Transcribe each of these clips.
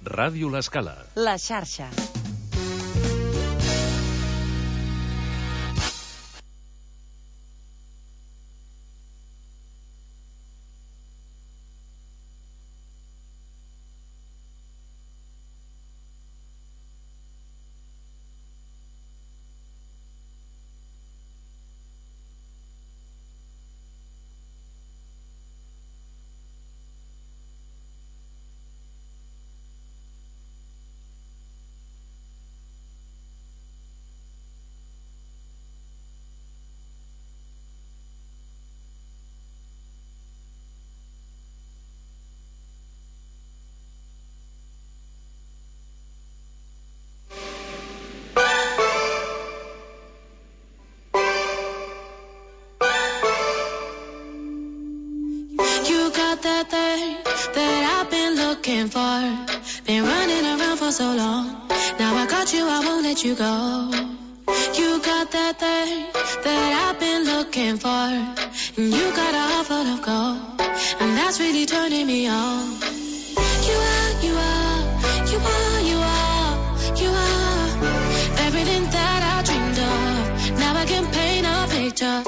Ràdio L'Escala. La xarxa. For been running around for so long. Now I got you, I won't let you go. You got that thing that I've been looking for, and you got a heart full of gold, and that's really turning me on. You are everything that I dreamed of. Now I can paint a picture.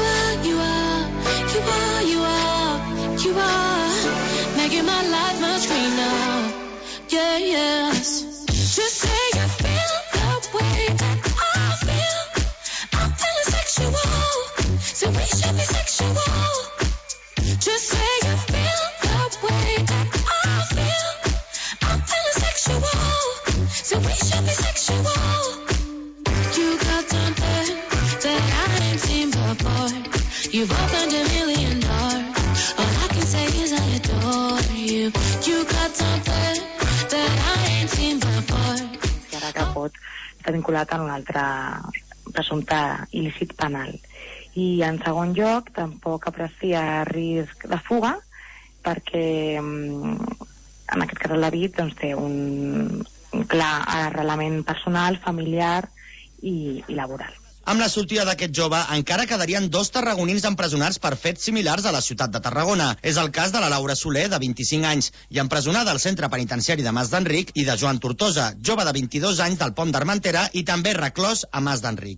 You are making my life much greener. Yeah, yes. Just say you feel the way I feel. I'm feeling sexual, so we should be sexual. Just say you feel the way I feel. I'm feeling sexual, so we should be sexual. You got something that I ain't seen before. You've opened a million doors. All I can say is I adore you. You got something that I ain't seen before. Ara que pot estar vinculat a un altre presumpte il·lícit penal. I en segon lloc, tampoc aprecia risc de fuga, perquè en aquest cas el David doncs, té un clar arrelament personal, familiar i laboral. Amb la sortida d'aquest jove, encara quedarien 2 tarragonins empresonats per fets similars a la ciutat de Tarragona. És el cas de la Laura Soler, de 25 anys, i empresonada al centre penitenciari de Mas d'Enric, i de Joan Tortosa, jove de 22 anys del Pont d'Armentera i també reclòs a Mas d'Enric.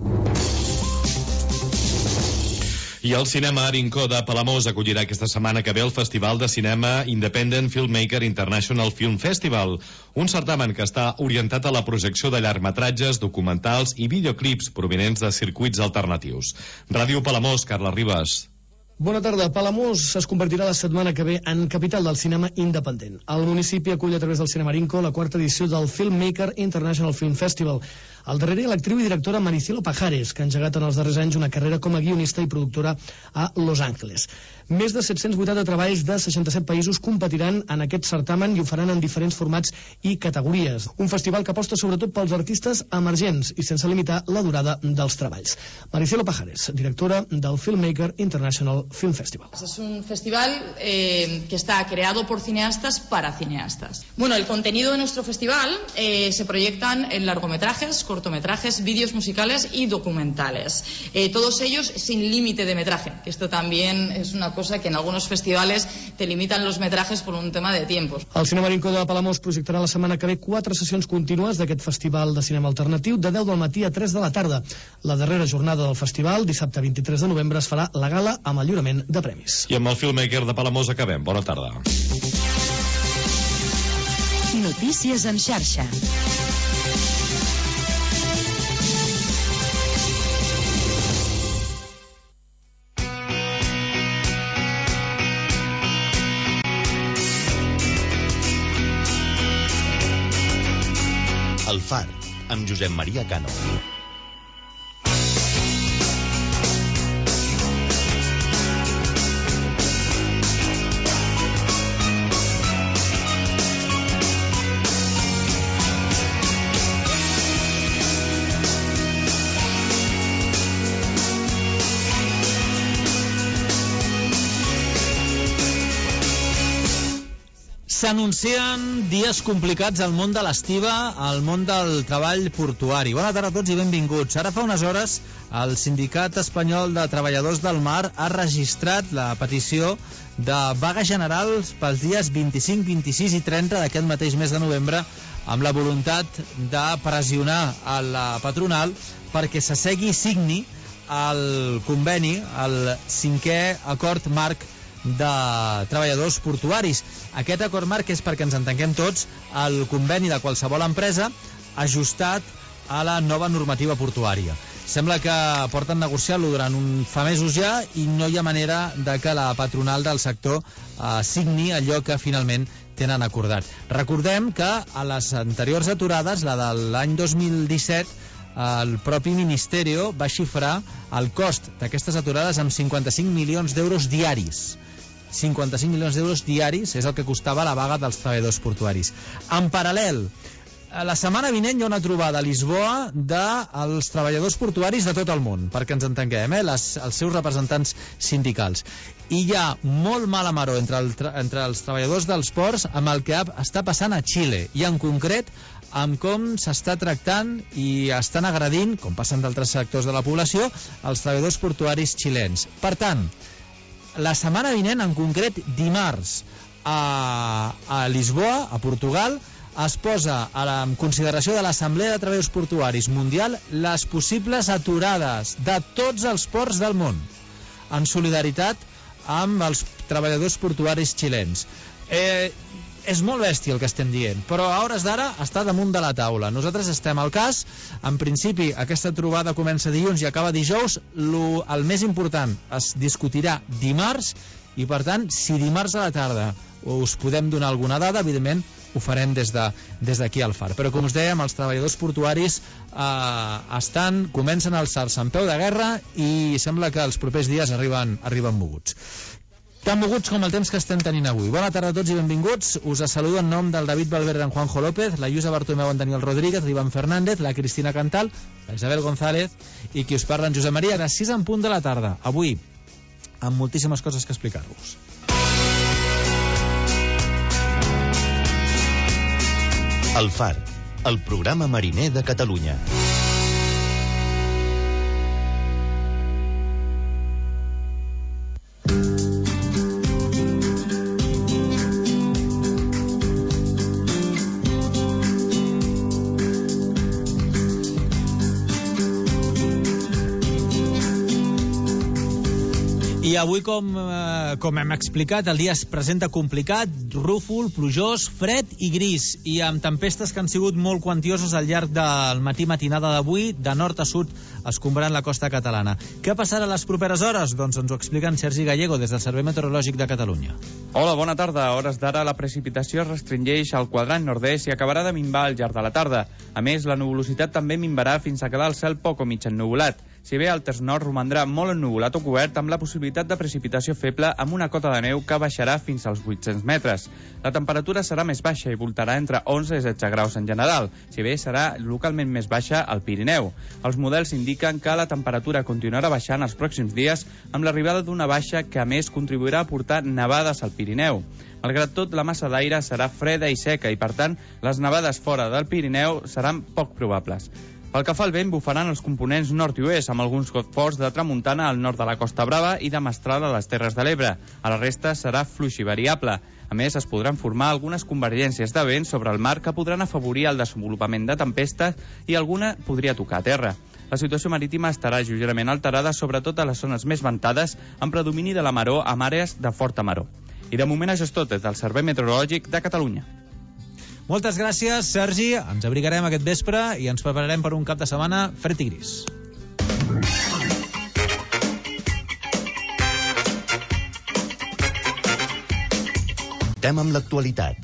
I el cinema Arincó de Palamós acollirà aquesta setmana que ve el Festival de Cinema Independent Filmmaker International Film Festival, un certamen que està orientat a la projecció de llargmetratges, documentals i videoclips provinents de circuits alternatius. Ràdio Palamós, Carla Ribas. Bona tarda. Palamós es convertirà la setmana que ve en capital del cinema independent. El municipi acull a través del Cinema Arinco la 4ª edició del Filmmaker International Film Festival. Al darrere l'actriu i directora Maricielo Pajares, que ha engegat en els darrers anys una carrera com a guionista i productora a Los Angeles. Més de 780 treballs de 67 països competiran en aquest certamen i ho faran en diferents formats i categories. Un festival que aposta sobretot pels artistes emergents i sense limitar la durada dels treballs. Maricielo Pajares, directora del Filmmaker International Film Festival. Es un festival que está creado por cineastas para cineastas. Bueno, el contenido de nuestro festival se proyectan en largometrajes, cortometrajes, vídeos musicales y documentales. Todos ellos sin límite de metraje, que esto también es una cosa que en algunos festivales te limitan los metrajes por un tema de tiempos. El Cinema Arinco de Palamós projectarà la setmana que ve 4 sessions contínues d'aquest festival de cinema alternatiu de 10 del matí a 3 de la tarda. La darrera jornada del festival, dissabte 23 de novembre, es farà la gala amb el lliurament de premis. I amb el Filmmaker de Palamós acabem. Bona tarda. Notícies en xarxa. El Far, amb Josep Maria Cano. S'anuncien dies complicats al món de l'estiva, al món del treball portuari. Bona tarda a tots i benvinguts. Ara fa unes hores el Sindicat Espanyol de Treballadors del Mar ha registrat la petició de vaga general pels dies 25, 26 i 30 d'aquest mateix mes de novembre, amb la voluntat de pressionar a la patronal perquè s'assegui i signi el conveni, el 5è acord marc de treballadors portuaris. Aquest acord marc és, perquè ens entenguem tots, el conveni de qualsevol empresa ajustat a la nova normativa portuària. Sembla que porten negociant-lo durant fa mesos ja i no hi ha manera de que la patronal del sector signi allò que finalment tenen acordat. Recordem que a les anteriors aturades, la de l'any 2017, el propi Ministerio va xifrar el cost d'aquestes aturades amb 55 milions d'euros diaris. 55 milions d'euros diaris és el que costava la vaga dels treballadors portuaris. En paral·lel, la setmana vinent hi ha una trobada a Lisboa dels treballadors portuaris de tot el món, perquè ens entenguem, els seus representants sindicals. I hi ha molt mala maror entre els treballadors dels ports amb el que està passant a Xile, i en concret amb com s'està tractant i estan agredint, com passen d'altres sectors de la població, els treballadors portuaris xilens. Per tant, la setmana vinent, en concret dimarts, a Lisboa, a Portugal, es posa en consideració de l'Assemblea de Treballadors Portuaris Mundial les possibles aturades de tots els ports del món, en solidaritat amb els treballadors portuaris xilens. És molt bèstia el que estem dient, però a hores d'ara està damunt de la taula. Nosaltres estem al cas. En principi, aquesta trobada comença dilluns i acaba dijous. El més important es discutirà dimarts i, per tant, si dimarts a la tarda us podem donar alguna dada, evidentment ho farem des d'aquí al Far. Però, com us dèiem, els treballadors portuaris comencen a alçar-se en peu de guerra i sembla que els propers dies arriben moguts. Tan moguts com el temps que estem tenint avui. Bona tarda a tots i benvinguts. Us saludo en nom del David Valverde, en Juanjo López, la Lluïsa Bartomeu, en Daniel Rodríguez, l'Ivan Fernández, la Cristina Cantal, la Isabel González i qui us parla, en Josep Maria, a les 6 en punt de la tarda. Avui, amb moltíssimes coses que explicar-vos. El Far, el programa mariner de Catalunya. I avui, com hem explicat, el dia es presenta complicat, rúfol, plujós, fred i gris, i amb tempestes que han sigut molt quantioses al llarg del matinada d'avui, de nord a sud, escombrant la costa catalana. Què passarà a les properes hores? Doncs ens ho explica en Sergi Gallego, des del Servei Meteorològic de Catalunya. Hola, bona tarda. A hores d'ara la precipitació es restringeix al quadrant nord-est i acabarà de minvar al llarg de la tarda. A més, la nuvolositat també minvarà fins a quedar el cel poc o mig ennuvolat. Si bé el terç nord romandrà molt ennuvolat o cobert, amb la possibilitat de precipitació feble amb una cota de neu que baixarà fins als 800 metres. La temperatura serà més baixa i voltarà entre 11 i 16 graus en general, si bé serà localment més baixa al Pirineu. Els models indiquen que la temperatura continuarà baixant els pròxims dies amb l'arribada d'una baixa que a més contribuirà a portar nevades al Pirineu. Malgrat tot, la massa d'aire serà freda i seca i, per tant, les nevades fora del Pirineu seran poc probables. Pel que fa al vent, bufaran els components nord i oest, amb alguns forts de tramuntana al nord de la Costa Brava i de mestral a les Terres de l'Ebre. A la resta serà fluix i variable. A més, es podran formar algunes convergències de vent sobre el mar que podran afavorir el desenvolupament de tempestes i alguna podria tocar a terra. La situació marítima estarà lleugerament alterada, sobretot a les zones més ventades, amb predomini de la maror amb àrees de forta maror. I de moment això és tot des del Servei Meteorològic de Catalunya. Moltes gràcies, Sergi. Ens abrigarem aquest vespre i ens prepararem per un cap de setmana fred i gris. Estem amb l'actualitat.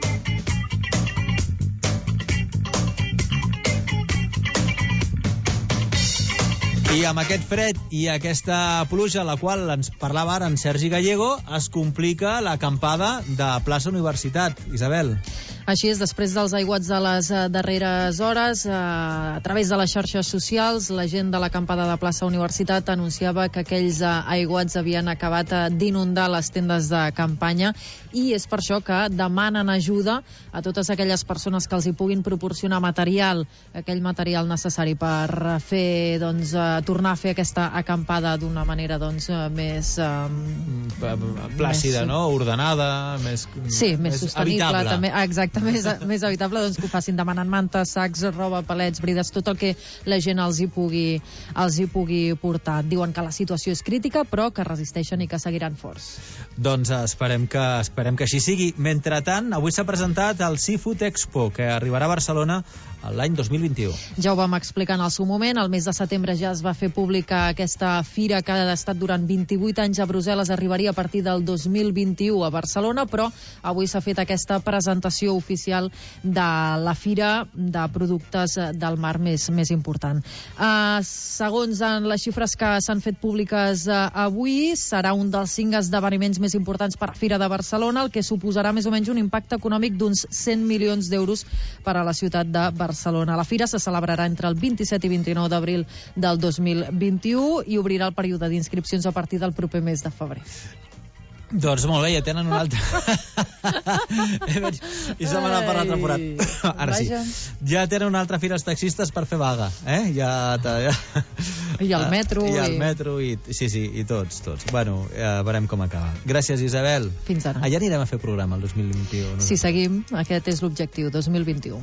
I amb aquest fred i aquesta pluja, la qual ens parlava ara en Sergi Gallego, es complica l'acampada de plaça Universitat. Isabel. Així és, després dels aiguats de les darreres hores, a través de les xarxes socials, la gent de l'acampada de plaça Universitat anunciava que aquells aiguats havien acabat d'inundar les tendes de campanya, i és per això que demanen ajuda a totes aquelles persones que els hi puguin proporcionar material, aquell material necessari per fer, doncs, tornar a fer aquesta acampada d'una manera, doncs, més plàcida, no? Ordenada, més sostenible, habitable. també, exacte, més habitable, doncs que ho facin demanant mantes, sacs, roba, palets, brides, tot el que la gent els hi pugui portar. Diuen que la situació és crítica, però que resisteixen i que seguiran forts. Doncs esperem que així sigui. Mentretant, avui s'ha presentat el Seafood Expo, que arribarà a Barcelona l'any 2021. Ja ho vam explicar en el seu moment, el mes de setembre ja es va fer pública aquesta fira que ha estat durant 28 anys a Brussel·les, arribaria a partir del 2021 a Barcelona, però avui s'ha fet aquesta presentació oficial de la fira de productes del mar més important. Segons les xifres que s'han fet públiques avui, serà un dels 5 esdeveniments més importants per a Fira de Barcelona, el que suposarà més o menys un impacte econòmic d'uns 100 milions d'euros per a la ciutat de Barcelona. La fira se celebrarà entre el 27 i 29 d'abril del 2021 i obrirà el període d'inscripcions a partir del proper mes de febrer. Doncs molt bé, ja tenen un altre... I se m'ha anat per l'altre forat. Ara sí. Ja tenen una altra fira els taxistes per fer vaga. I el metro. I tots. Bueno, veurem com acaba. Gràcies, Isabel. Fins ara. Allà anirem a fer programa el 2021. Si seguim, aquest és l'objectiu, 2021.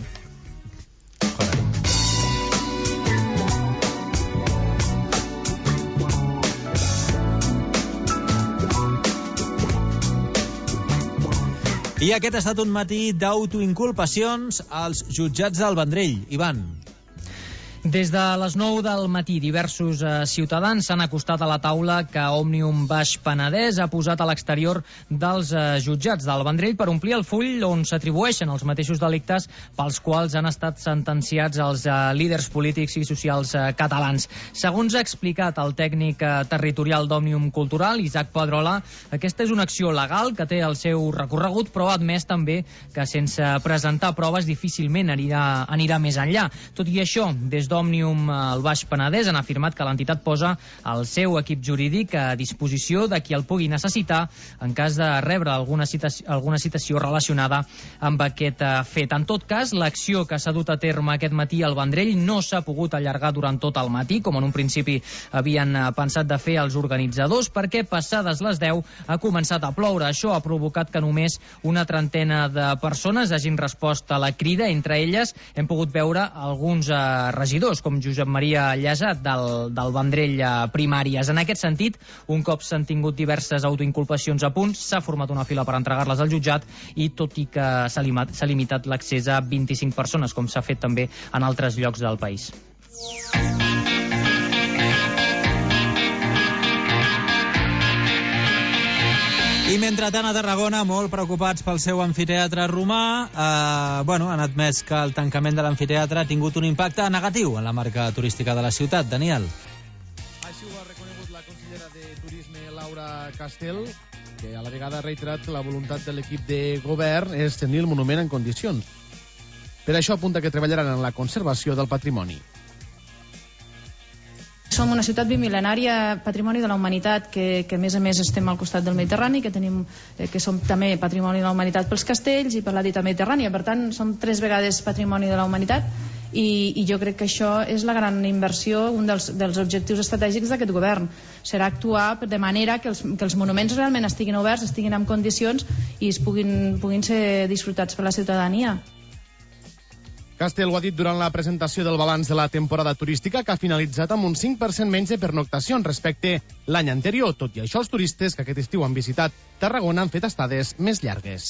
I aquest ha estat un matí d'autoinculpacions als jutjats del Vendrell. Ivan. Des de les 9 del matí, diversos ciutadans s'han acostat a la taula que Òmnium Baix Penedès ha posat a l'exterior dels jutjats del Vendrell per omplir el full on s'atribueixen els mateixos delictes pels quals han estat sentenciats els líders polítics i socials catalans. Segons ha explicat el tècnic territorial d'Òmnium Cultural, Isaac Pedrola, aquesta és una acció legal que té el seu recorregut, però ha admès també que sense presentar proves difícilment anirà més enllà. Tot i això, des d'Òmnium al Baix Penedès han afirmat que l'entitat posa el seu equip jurídic a disposició de qui el pugui necessitar en cas de rebre alguna citació relacionada amb aquest fet. En tot cas, l'acció que s'ha dut a terme aquest matí al Vendrell no s'ha pogut allargar durant tot el matí, com en un principi havien pensat de fer els organitzadors, perquè passades les 10 ha començat a ploure. Això ha provocat que només una trentena de persones hagin respost a la crida. Entre elles hem pogut veure alguns regidors, com Josep Maria Llasat del Vendrell Primàries. En aquest sentit, un cop s'han tingut diverses autoinculpacions a punt, s'ha format una fila per entregar-les al jutjat, i tot i que s'ha limitat l'accés a 25 persones, com s'ha fet també en altres llocs del país. I mentretant a Tarragona, molt preocupats pel seu amfiteatre romà, han admès que el tancament de l'amfiteatre ha tingut un impacte negatiu en la marca turística de la ciutat. Daniel. Així ho ha reconegut la consellera de Turisme, Laura Castel, que a la vegada ha reiterat la voluntat de l'equip de govern és tenir el monument en condicions. Per això apunta que treballaran en la conservació del patrimoni. Som una ciutat bimil·lenària, patrimoni de la humanitat, que a més estem al costat del Mediterrani, que som també patrimoni de la humanitat pels castells i per la dita mediterrània. Per tant, som 3 vegades patrimoni de la humanitat, i jo crec que això és la gran inversió, un dels objectius estratègics d'aquest govern. Serà actuar de manera que els monuments realment estiguin oberts, estiguin en condicions i puguin ser disfrutats per la ciutadania. Castel ho ha dit durant la presentació del balanç de la temporada turística, que ha finalitzat amb un 5% menys de pernoctacions respecte l'any anterior. Tot i això, els turistes que aquest estiu han visitat Tarragona han fet estades més llargues.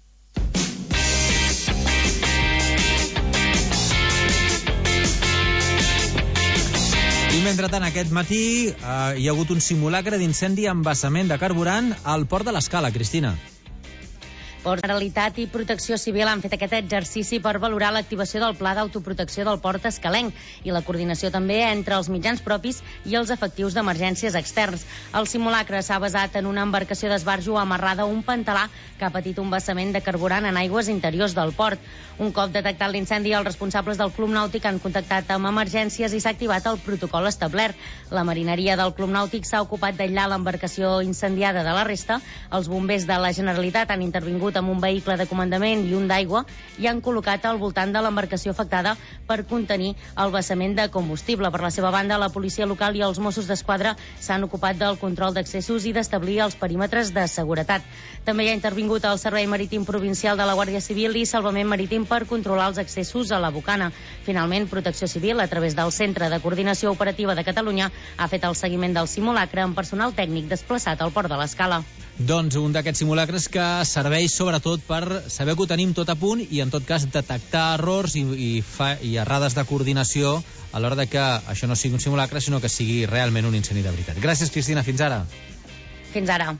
I mentretant, aquest matí hi ha hagut un simulacre d'incendi amb vessament de carburant al port de l'Escala, Cristina. Ports, Generalitat i Protecció Civil han fet aquest exercici per valorar l'activació del pla d'autoprotecció del port escalenc i la coordinació també entre els mitjans propis i els efectius d'emergències externs. El simulacre s'ha basat en una embarcació d'esbarjo amarrada a un pantalà que ha patit un vessament de carburant en aigües interiors del port. Un cop detectat l'incendi, els responsables del Club Nàutic han contactat amb emergències i s'ha activat el protocol establert. La marineria del Club Nàutic s'ha ocupat d'aïllar l'embarcació incendiada de la resta. Els bombers de la Generalitat han intervingut amb un vehicle de comandament i un d'aigua i han col·locat al voltant de l'embarcació afectada per contenir el vessament de combustible. Per la seva banda, la policia local i els Mossos d'Esquadra s'han ocupat del control d'accessos i d'establir els perímetres de seguretat. També hi ha intervingut el Servei Marítim Provincial de la Guàrdia Civil i Salvament Marítim per controlar els accessos a la Bocana. Finalment, Protecció Civil, a través del Centre de Coordinació Operativa de Catalunya, ha fet el seguiment del simulacre amb personal tècnic desplaçat al port de l'Escala. Doncs un d'aquests simulacres que serveix sobretot per saber que ho tenim tot a punt i en tot cas detectar errors i errades de coordinació a l'hora de que això no sigui un simulacre sinó que sigui realment un incendi de veritat. Gràcies, Cristina, fins ara. Fins ara.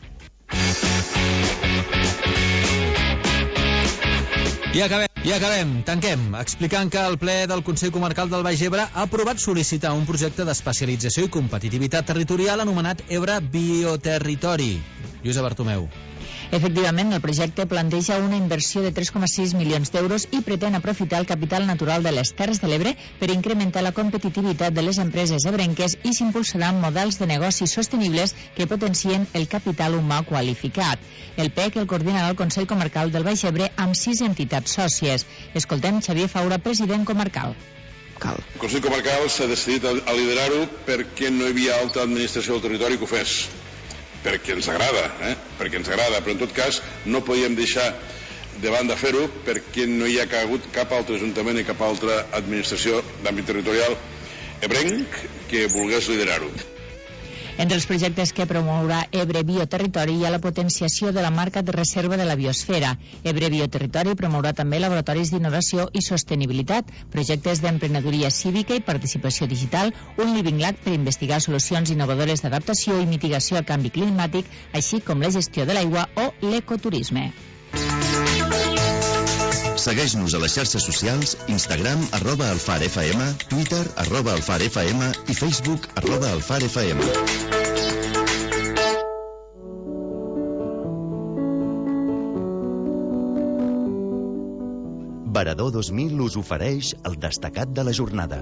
I acabem, tanquem, explicant que el ple del Consell Comarcal del Baix Ebre ha aprovat sol·licitar un projecte d'especialització i competitivitat territorial anomenat Ebre Bioterritori. Lluïsa Bartomeu. Efectivament, el projecte planteja una inversió de 3,6 milions d'euros i pretén aprofitar el capital natural de les Terres de l'Ebre per incrementar la competitivitat de les empreses ebrenques i s'impulsaran models de negocis sostenibles que potencien el capital humà qualificat. El PEC el coordinarà el Consell Comarcal del Baix Ebre amb 6 entitats sòcies. Escoltem Xavier Faura, president comarcal. El Consell Comarcal s'ha decidit a liderar-ho perquè no hi havia altra administració del territori que ho fes. Perquè ens agrada, però en tot cas no podíem deixar de banda fer-ho perquè no hi ha hagut cap altre ajuntament i cap altra administració d'àmbit territorial ebrenc que volgués liderar-ho. Entre els projectes que promourà Ebre Bioterritori hi ha la potenciació de la marca de reserva de la biosfera. Ebre Bioterritori promourà també laboratoris d'innovació i sostenibilitat, projectes d'emprenedoria cívica i participació digital, un living lab per investigar solucions innovadores d'adaptació i mitigació al canvi climàtic, així com la gestió de l'aigua o l'ecoturisme. Segueix-nos a les xarxes socials, Instagram, @alfarfm, Twitter, @alfarfm i Facebook, @alfarfm. Varador 2000 us ofereix el destacat de la jornada.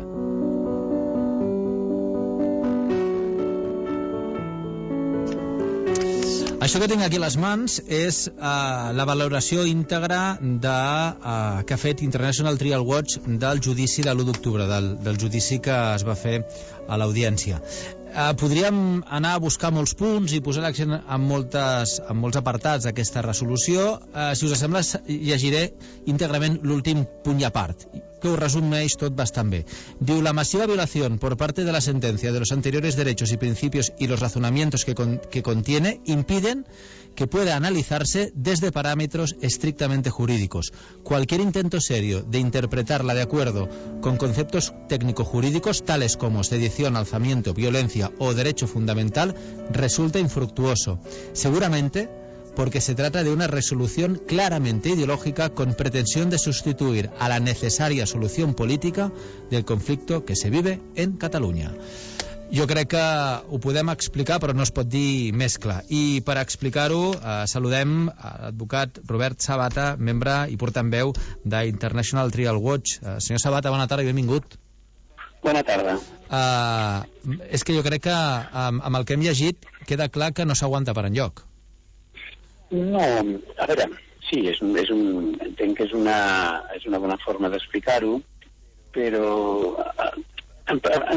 Això que tinc aquí a les mans és la valoració íntegra que ha fet International Trial Watch del judici de l'1 d'octubre, del judici que es va fer a l'audiència. Podríem anar a buscar molts punts i posar l'accent en molts apartats d'aquesta resolució. Si us sembla, llegiré íntegrament l'últim punt i a part, que ho resumeix tot bastant bé. Diu, la masiva violación por parte de la sentencia de los anteriores derechos y principios y los razonamientos que contiene impiden que pueda analizarse desde parámetros estrictamente jurídicos. Cualquier intento serio de interpretarla de acuerdo con conceptos técnico-jurídicos tales como sedición, alzamiento, violencia o derecho fundamental resulta infructuoso. Seguramente porque se trata de una resolución claramente ideológica con pretensión de sustituir a la necesaria solución política del conflicto que se vive en Catalunya. Jo crec que ho podem explicar, però no es pot dir més clar. I per explicar-ho, saludem l'advocat Robert Sabata, membre i portaveu d'International Trial Watch. Senyor Sabata, bona tarda i benvingut. Bona tarda. És que jo crec que amb el que hem llegit queda clar que no s'aguanta per enlloc. No, a veure, sí, entenc que és una bona forma d'explicar-ho, però en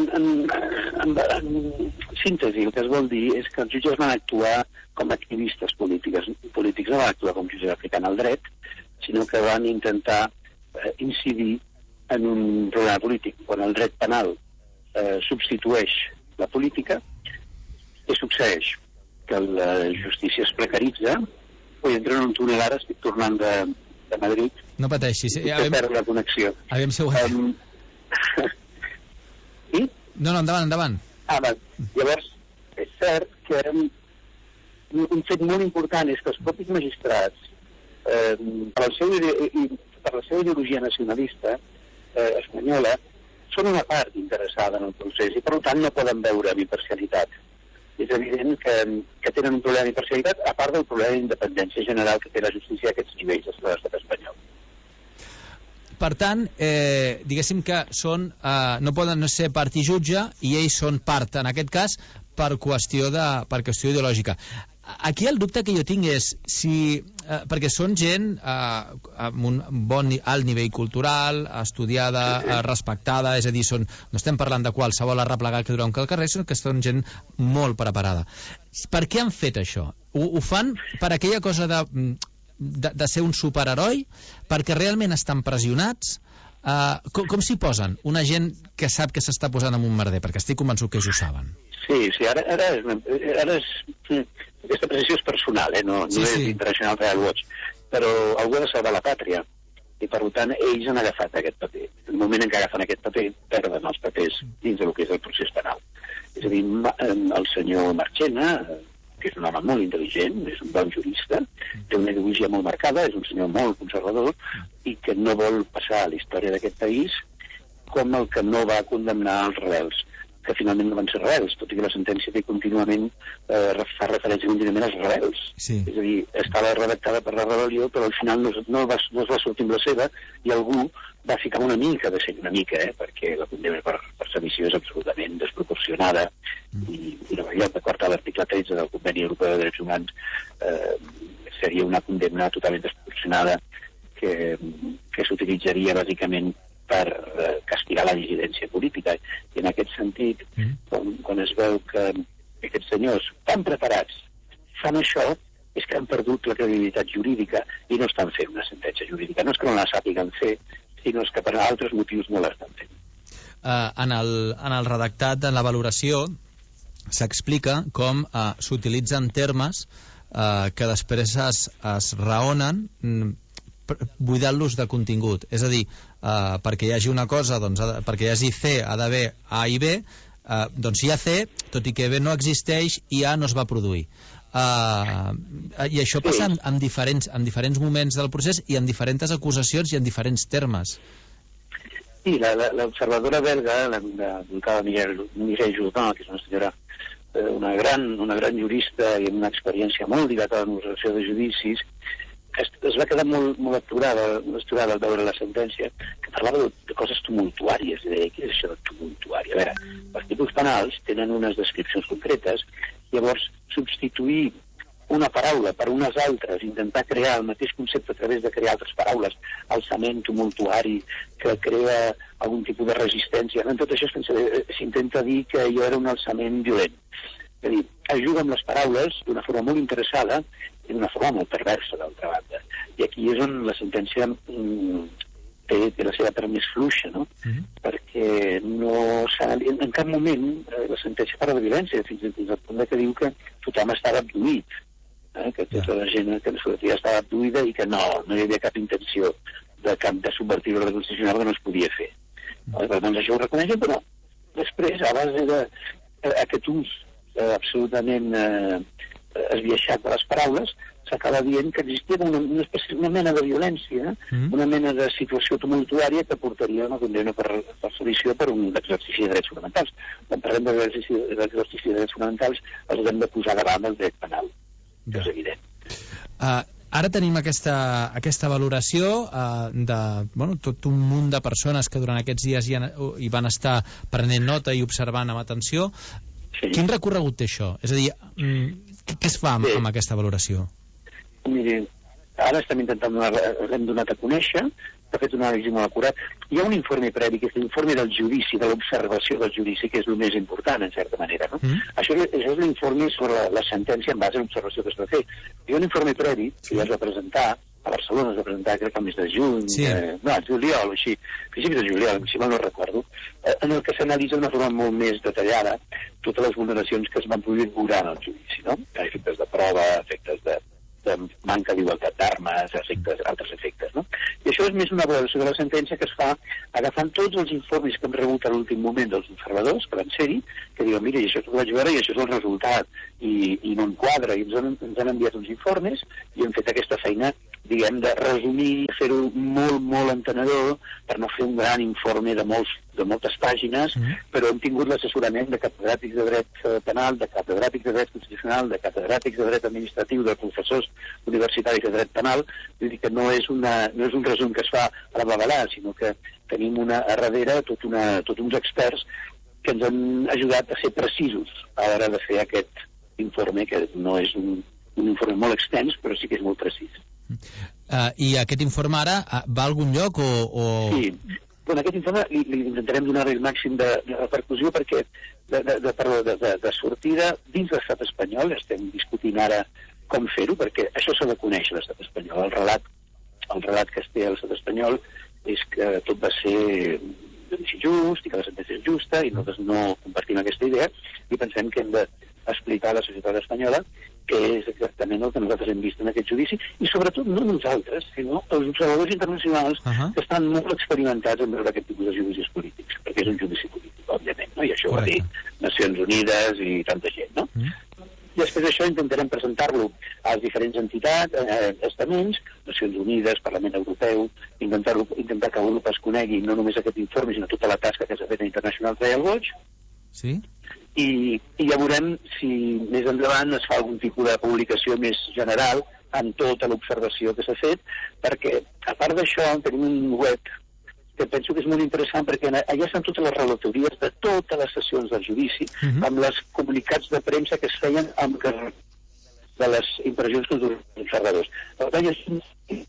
síntesi el que es vol dir és que els jutges van actuar com activistes polítics, no van actuar com jutges aplicant el dret, sinó que van intentar incidir en un problema polític. Quan el dret penal substitueix la política, què succeeix? Que la justícia es precaritza. Entro en un túnel ara, estic tornant de Madrid. No pateixis. Puc perdre la connexió. Aviam si ho... Sí? No, endavant. Llavors, és cert que un fet molt important és que els propis magistrats per la seva ideologia nacionalista espanyola, són una part interessada en el procés i, per tant, no poden veure amb imparcialitat. És evident que tenen un problema d'imparcialitat, a part del problema d'independència general que té la justícia a aquests nivells de l'estat espanyol. Per tant, diguéssim que no poden ser part i jutge i ells són part, en aquest cas, per qüestió ideològica. Aquí el dubte que jo tinc és perquè són gent amb un bon alt nivell cultural, estudiada, respectada, és a dir, no estem parlant de qualsevol arreplegat que dura un carrer, sinó que són gent molt preparada. Per què han fet això? Ho fan per aquella cosa de ser un superheroi, perquè realment estan pressionats? Com s'hi posen? Una gent que sap que s'està posant en un merder, perquè estic convençut que ells ho saben. Sí, ara és... Aquesta precisió és personal, no és International Trial Watch, però algú ha de salvar la pàtria, i per tant ells han agafat aquest paper. En el moment en què agafen aquest paper, perden els papers dins del que és el procés penal. És a dir, el senyor Marchena, que és un home molt intel·ligent, és un bon jurista, té una ideologia molt marcada, és un senyor molt conservador, i que no vol passar a la història d'aquest país com el que no va condemnar els rebels, que finalment no van ser rebels, tot i que la sentència té contínuament, fa referència contínuament als rebels. Sí. És a dir, estava redactada per la rebel·lió, però al final no es va sortir amb la seva, i algú va ficar una mica, perquè la condemna per sedició és absolutament desproporcionada, i d'acord a l'article 13 del Conveni Europeu de Drets Humans, seria una condemna totalment desproporcionada que s'utilitzaria bàsicament per castigar la dissidència política. I en aquest sentit, quan es veu que aquests senyors tan preparats fan això, és que han perdut la credibilitat jurídica i no estan fent una sentència jurídica. No és que no la sàpiguen fer, sinó és que per altres motius no l'estan fent. En el redactat, en la valoració, s'explica com s'utilitzen termes que després es raonen buidant-los de contingut. És a dir, perquè hi hagi una cosa, perquè hi hagi C ha d'haver A i B, doncs hi ha C, tot i que B no existeix i A no es va produir. I això passa en diferents moments del procés i en diferents acusacions i en diferents termes. Sí, l'observadora belga, l'advocada Mireille Jourdan, que és una senyora, una gran jurista i amb una experiència molt lligada a l'organització de judicis, es va quedar molt aturada al veure la sentència, que parlava de coses tumultuàries, i deia, què és això de tumultuari? A veure, els tipus penals tenen unes descripcions concretes, llavors substituir una paraula per unes altres, intentar crear el mateix concepte a través de crear altres paraules, alçament tumultuari, que crea algun tipus de resistència, en tot això s'intenta dir que allò era un alçament violent. És a dir, es juga amb les paraules d'una forma molt interessada i d'una forma molt perversa, d'altra banda. I aquí és on la sentència té la seva part més fluixa, no? Perquè en cap moment la sentència parla de violència, fins al punt que diu que tothom estava abduït, que tota la gent que sortia estava abduïda i que no hi havia cap intenció de subvertir l'ordre constitucional, que no es podia fer. Doncs això ho reconeixen, però després, a base d'aquest ús absolutament esbiaixat de les paraules, s'acaba dient que existia una mena de violència, una mena de situació tumultuària que portaria a una condemna per sedició per un exercici de drets fonamentals. Quan parlem d'exercici de drets fonamentals, els hem de posar davant del dret penal. Això és evident. Ara tenim aquesta valoració de tot un munt de persones que durant aquests dies hi van estar prenent nota i observant amb atenció. Quin recorregut té això? És a dir, què es fa amb aquesta valoració? Miri, ara l'hem donat a conèixer, s'ha fet una anàlisi molt acurat. Hi ha un informe previ, que és l'informe del judici, de l'observació del judici, que és el més important, en certa manera. No? Això és l'informe sobre la sentència en base a l'observació que es va fer. Hi ha un informe previ, que ja es va presentar, a Barcelona es va presentar, crec que el mes de juny, juliol, o així, principis de juliol, si mal no recordo, en el que s'analitza d'una forma molt més detallada totes les vulneracions que es van produir durant el judici, no? Efectes de prova, efectes de manca d'igualtat d'armes, altres efectes, no? I això és més una valoració de la sentència que es fa agafant tots els informes que hem rebut a l'últim moment dels observadors, que van ser-hi, que diuen, mira, això és el que vaig veure i això és el resultat, i no em quadra, i ens han enviat uns informes i hem fet aquesta feina diguem, de resumir, fer-ho molt, molt entenedor, per no fer un gran informe de moltes pàgines, però hem tingut l'assessorament de catedràtics de dret penal, de catedràtics de dret constitucional, de catedràtics de dret administratiu, de professors universitaris de dret penal. Vull dir que no és un resum que es fa a la babalà, sinó que tenim a darrere tots uns experts que ens han ajudat a ser precisos a l'hora de fer aquest informe, que no és un informe molt extens, però sí que és molt precís. I aquest informe ara va a algun lloc o... Sí, bueno, aquest informe li intentarem donar el màxim de repercussió perquè de sortida dins l'estat espanyol estem discutint ara com fer-ho, perquè això s'ha de conèixer l'estat espanyol. El relat que es té a l'estat espanyol és que tot va ser just i que la sentència és justa i nosaltres no compartim aquesta idea i pensem que hem d'explicar a la societat espanyola que és exactament el que nosaltres hem vist en aquest judici, i sobretot no nosaltres, sinó els observadors internacionals que estan molt experimentats en veure aquest tipus de judicis polítics, perquè és un judici polític, òbviament, no? I això ho ha dit Nacions Unides i tanta gent, no? I després d'això intentarem presentar-lo a les diferents entitats, estaments, Nacions Unides, Parlament Europeu, intentar que Europa es conegui no només aquest informe, sinó tota la tasca que s'ha fet a International Trial Watch. Sí. I ja veurem si més endavant es fa algun tipus de publicació més general amb tota l'observació que s'ha fet, perquè a part d'això tenim un web que penso que és molt interessant perquè allà estan totes les relatories de totes les sessions del judici, amb els comunicats de premsa que es feien de les impressions que els observadors. Per tant,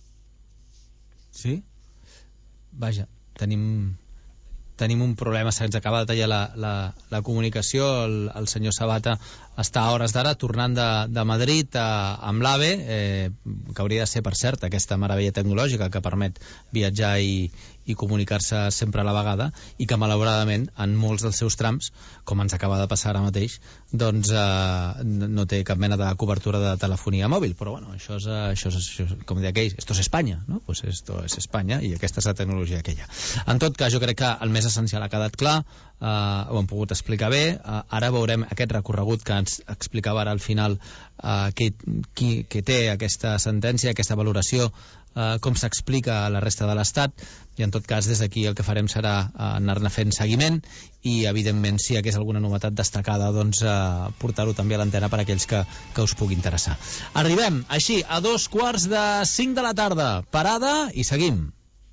sí? Vaja, tenim un problema, se'ns acaba de tallar la comunicació. El senyor Sabata està a hores d'ara tornant de Madrid amb l'AVE, que hauria de ser, per cert, aquesta meravella tecnològica que permet viatjar i comunicar-se sempre a la vegada, i que malauradament en molts dels seus trams, com ens acaba de passar ara mateix, doncs no té cap mena de cobertura de telefonia mòbil. Però bueno, això és com deia aquell, esto es España, ¿no? Pues esto es España i aquesta és la tecnologia que hi ha. En tot cas, jo crec que el més essencial ha quedat clar, ho hem pogut explicar bé. Ara veurem aquest recorregut que ens explicava ara al final que té aquesta sentència, aquesta valoració, com s'explica a la resta de l'Estat, i en tot cas des d'aquí el que farem serà anar-ne fent seguiment i evidentment si hi hagués alguna novetat destacada doncs portar-ho també a l'antena per a aquells que us pugui interessar. Arribem així a 4:45 de la tarda, parada i seguim.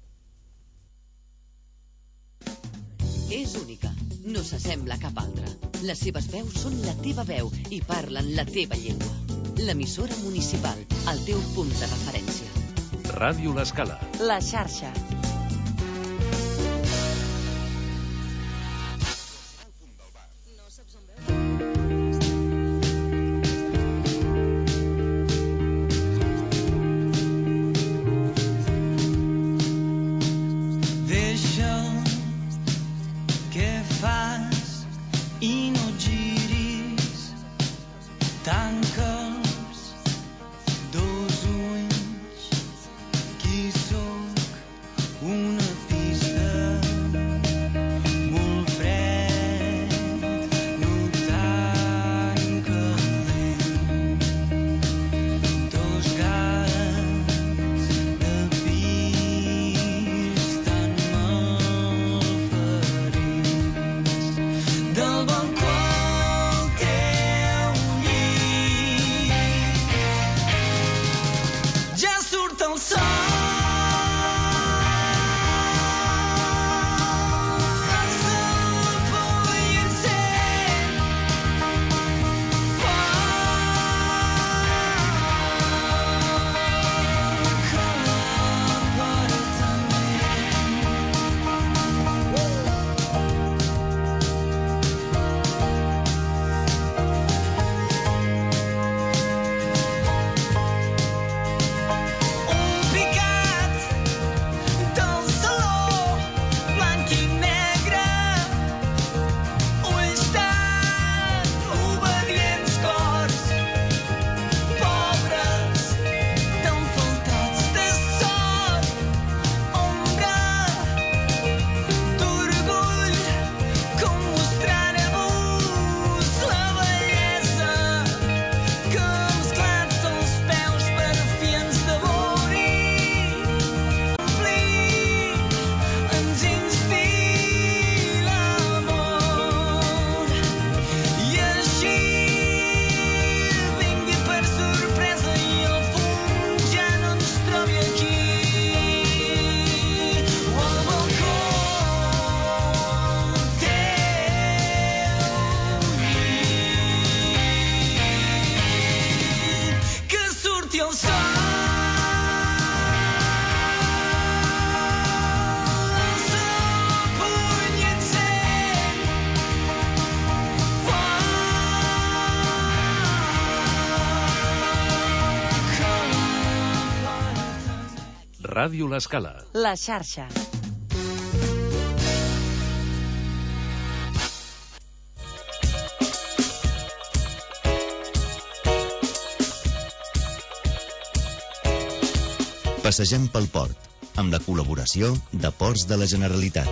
És única, no s'assembla a cap altra. Les seves veus són la teva veu i parlen la teva llengua. L'emissora municipal, el teu punt de referència. Ràdio L'Escala. La xarxa. Ràdio L'Escala. La xarxa. Passegem pel port, amb la col·laboració de Ports de la Generalitat.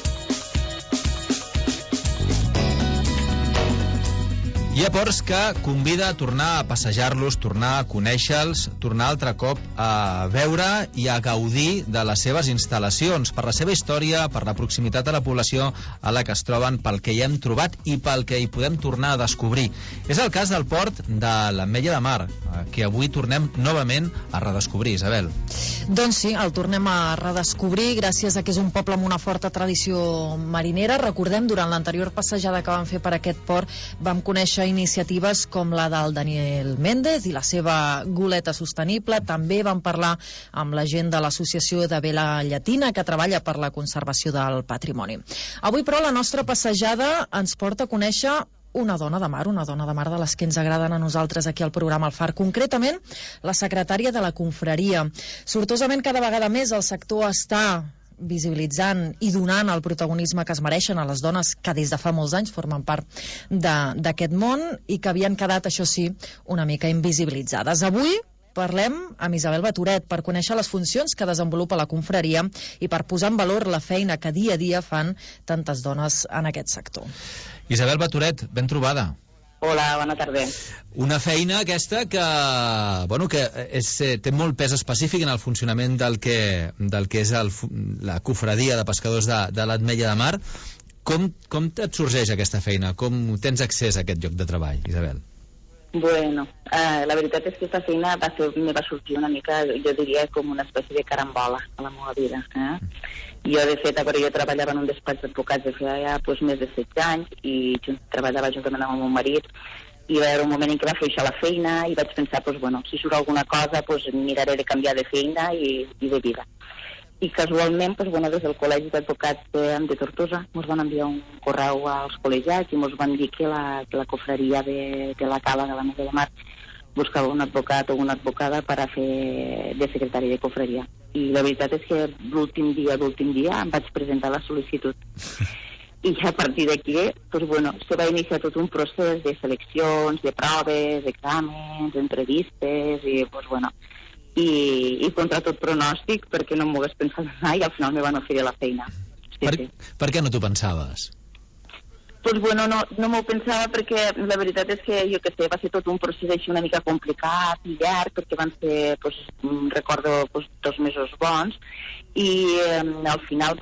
Hi ha ports que convida a tornar a passejar-los, tornar a conèixer-los, tornar altre cop a veure i a gaudir de les seves instal·lacions, per la seva història, per la proximitat a la població a la que es troben, pel que hi hem trobat i pel que hi podem tornar a descobrir. És el cas del port de l'Ametlla de Mar, que avui tornem novament a redescobrir, Isabel. Doncs sí, el tornem a redescobrir gràcies a que és un poble amb una forta tradició marinera. Recordem, durant l'anterior passejada que vam fer per aquest port, vam conèixer iniciatives com la del Daniel Méndez i la seva goleta sostenible. També vam parlar amb la gent de l'Associació de Vela Llatina, que treballa per la conservació del patrimoni. Avui, però, la nostra passejada ens porta a conèixer una dona de mar de les que ens agraden a nosaltres aquí al programa El Far, concretament la secretària de la confraria. Sortosament, cada vegada més el sector està visibilitzant i donant el protagonisme que es mereixen a les dones que des de fa molts anys formen part d'aquest món i que havien quedat, això sí, una mica invisibilitzades. Avui parlem amb Isabel Baturet per conèixer les funcions que desenvolupa la confraria i per posar en valor la feina que dia a dia fan tantes dones en aquest sector. Isabel Baturet, ben trobada. Hola, bona tarda. Una feina aquesta que té molt pes específic en el funcionament del que és la confraria de pescadors de l'Ametlla de Mar. Com et sorgeix aquesta feina? Com tens accés a aquest lloc de treball, Isabel? Bueno, la veritat és que aquesta feina me va sorgir una mica, jo diria, com una espècie de carambola a la meva vida. Jo, de fet, jo treballava en un despatx d'advocats de feia ja més de 16 anys i treballava juntament amb el meu marit i va haver un moment en què va fluixar la feina i vaig pensar, si surt alguna cosa, miraré de canviar de feina i de vida. I casualment, des del Col·legi d'Advocats de Tortosa, ens van enviar un correu als col·legiats i ens van dir que la confraria de la Cala de l'Ametlla de Mar buscava un advocat o una advocada per a fer de secretari de confraria. I la veritat és que l'últim dia em vaig presentar la sol·licitud. I a partir d'aquí, se va iniciar tot un procés de seleccions, de proves, exàmens, entrevistes, i contra tot pronòstic, perquè no m'ho hagués pensat mai, i al final me van oferir la feina. Per què no t'ho pensaves? No m'ho pensava perquè la veritat és que, va ser tot un procés així una mica complicat i llarg, perquè van ser, recordo, 2 mesos bons, i al final,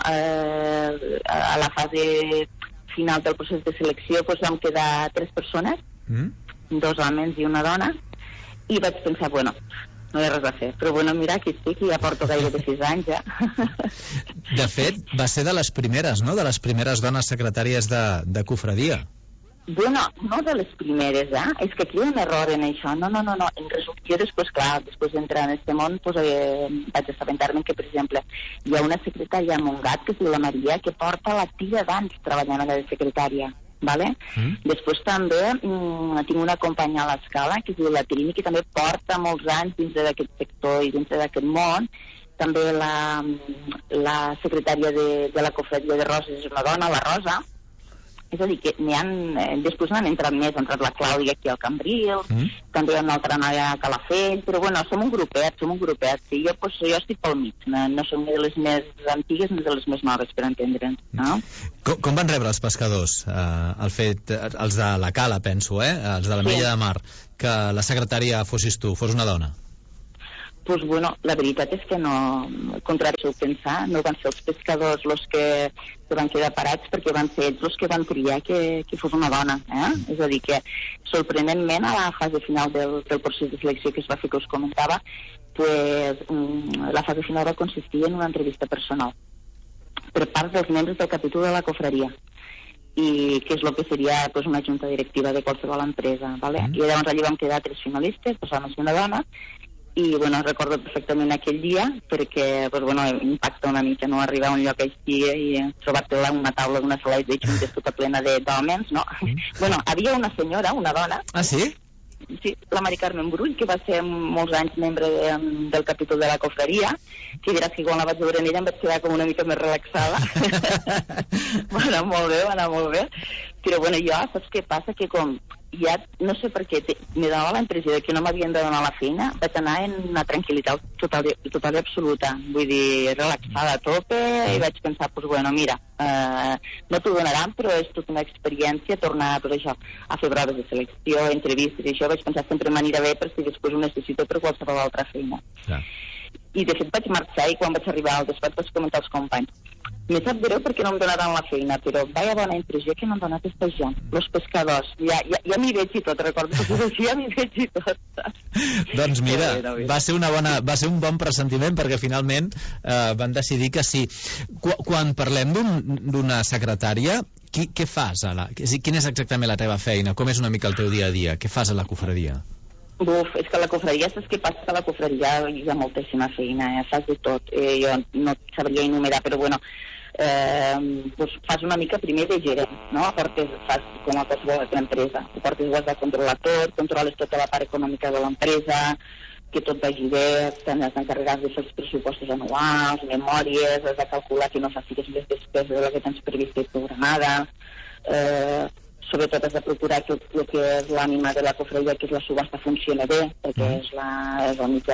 a la fase final del procés de selecció vam quedar 3 persones, 2 homes i una dona, i vaig pensar, no hi ha res a fer. Però mira, aquí estic, ja porto gairebé 6 anys, ja. De fet, va ser de les primeres, no?, de les primeres dones secretàries de confraria. No de les primeres, és que aquí hi ha un error en això. No. Jo després d'entrar en aquest món, vaig assabentar-me que, per exemple, hi ha una secretària a Montgat, que es diu la Maria, que porta la tira d'anys treballant a la secretària. Després també tinc una companya a l'Escala que es diu la Trini, que també porta molts anys dins d'aquest sector i dins d'aquest món. També la secretària de la confraria de Roses és una dona, la Rosa. És a dir, que després n'han entrat més, ha entrat la Clàudia aquí al Cambril, també hi ha una altra noia a Calafell, però som un grupet, sí. Jo estic pel mig, no som ni de les més antigues ni de les més noves, per entendre'ns, no? Com van rebre els pescadors el fet, els de la Cala, penso, els de l'Ametlla de Mar, que la secretària fossis tu, fos una dona? La veritat és que no, contrari a pensar, no van ser els pescadors els que van quedar parats, perquè van ser ells els que van triar que fos una dona. És a dir, que sorprenentment a la fase final del procés de selecció que es va fer, que us comentava, la fase final va consistir en una entrevista personal per part dels membres del capítol de la confraria, i que és el que seria una junta directiva de qualsevol empresa. I llavors allà vam quedar 3 finalistes, 2 homes i una dona, i recordo perfectament aquell dia perquè impacta una mica no arribar a un lloc així i trobar-te una taula d'una sala de juntes tota plena d'homes, no? Havia una senyora, una dona. Ah, sí? sí, la Mari Carmen Brull, que va ser molts anys membre del capítol de la cofreria, que diràs que quan la vaig veure en ella em vaig quedar com una mica més relaxada. Va anar molt bé, però bueno, jo, saps què passa? Que com ja, no sé per què, me dava la impressió de que no m'havien de donar la feina, vaig anar en una tranquil·litat total i absoluta, vull dir, relaxada a tope, i vaig pensar, pues bueno, mira, no t'ho donaran, però és tota una experiència tornar per això, a fer proves de selecció, entrevistes i això, vaig pensar sempre m'anirà bé per si després ho necessito per qualsevol altra feina. I de fet vaig marxar i quan vaig arribar al despatx vaig comentar als companys, me sap greu perquè no em donaran la feina, però vaya bona impressió que m'han donat aquesta gent, los pescadors, ja m'hi veig i tot, recordo que ja m'hi veig i tot. Doncs mira, va ser un bon pressentiment perquè finalment van decidir que sí. Quan parlem d'una secretària, què fas? Quina és exactament la teva feina? Com és una mica el teu dia a dia? Què fas a la cofreria? Buf, és que la cofreria, saps què passa? Que la cofreria hi ha moltíssima feina, fas de tot. Jo no sabria enumerar, però bueno, doncs fas una mica primer de gerent, no? Fas com a qualsevol altra empresa. Portes, ho has de controlar tot, controles tota la part econòmica de l'empresa, que tot vagi bé, has d'encarregar de fer els pressupostos anuals, memòries, has de calcular que no facis les despeses de la que tens prevista i programada, sobretot has de procurar que el que és l'ànima de la cofreria, que és la subhasta, funcioni bé, perquè és la mica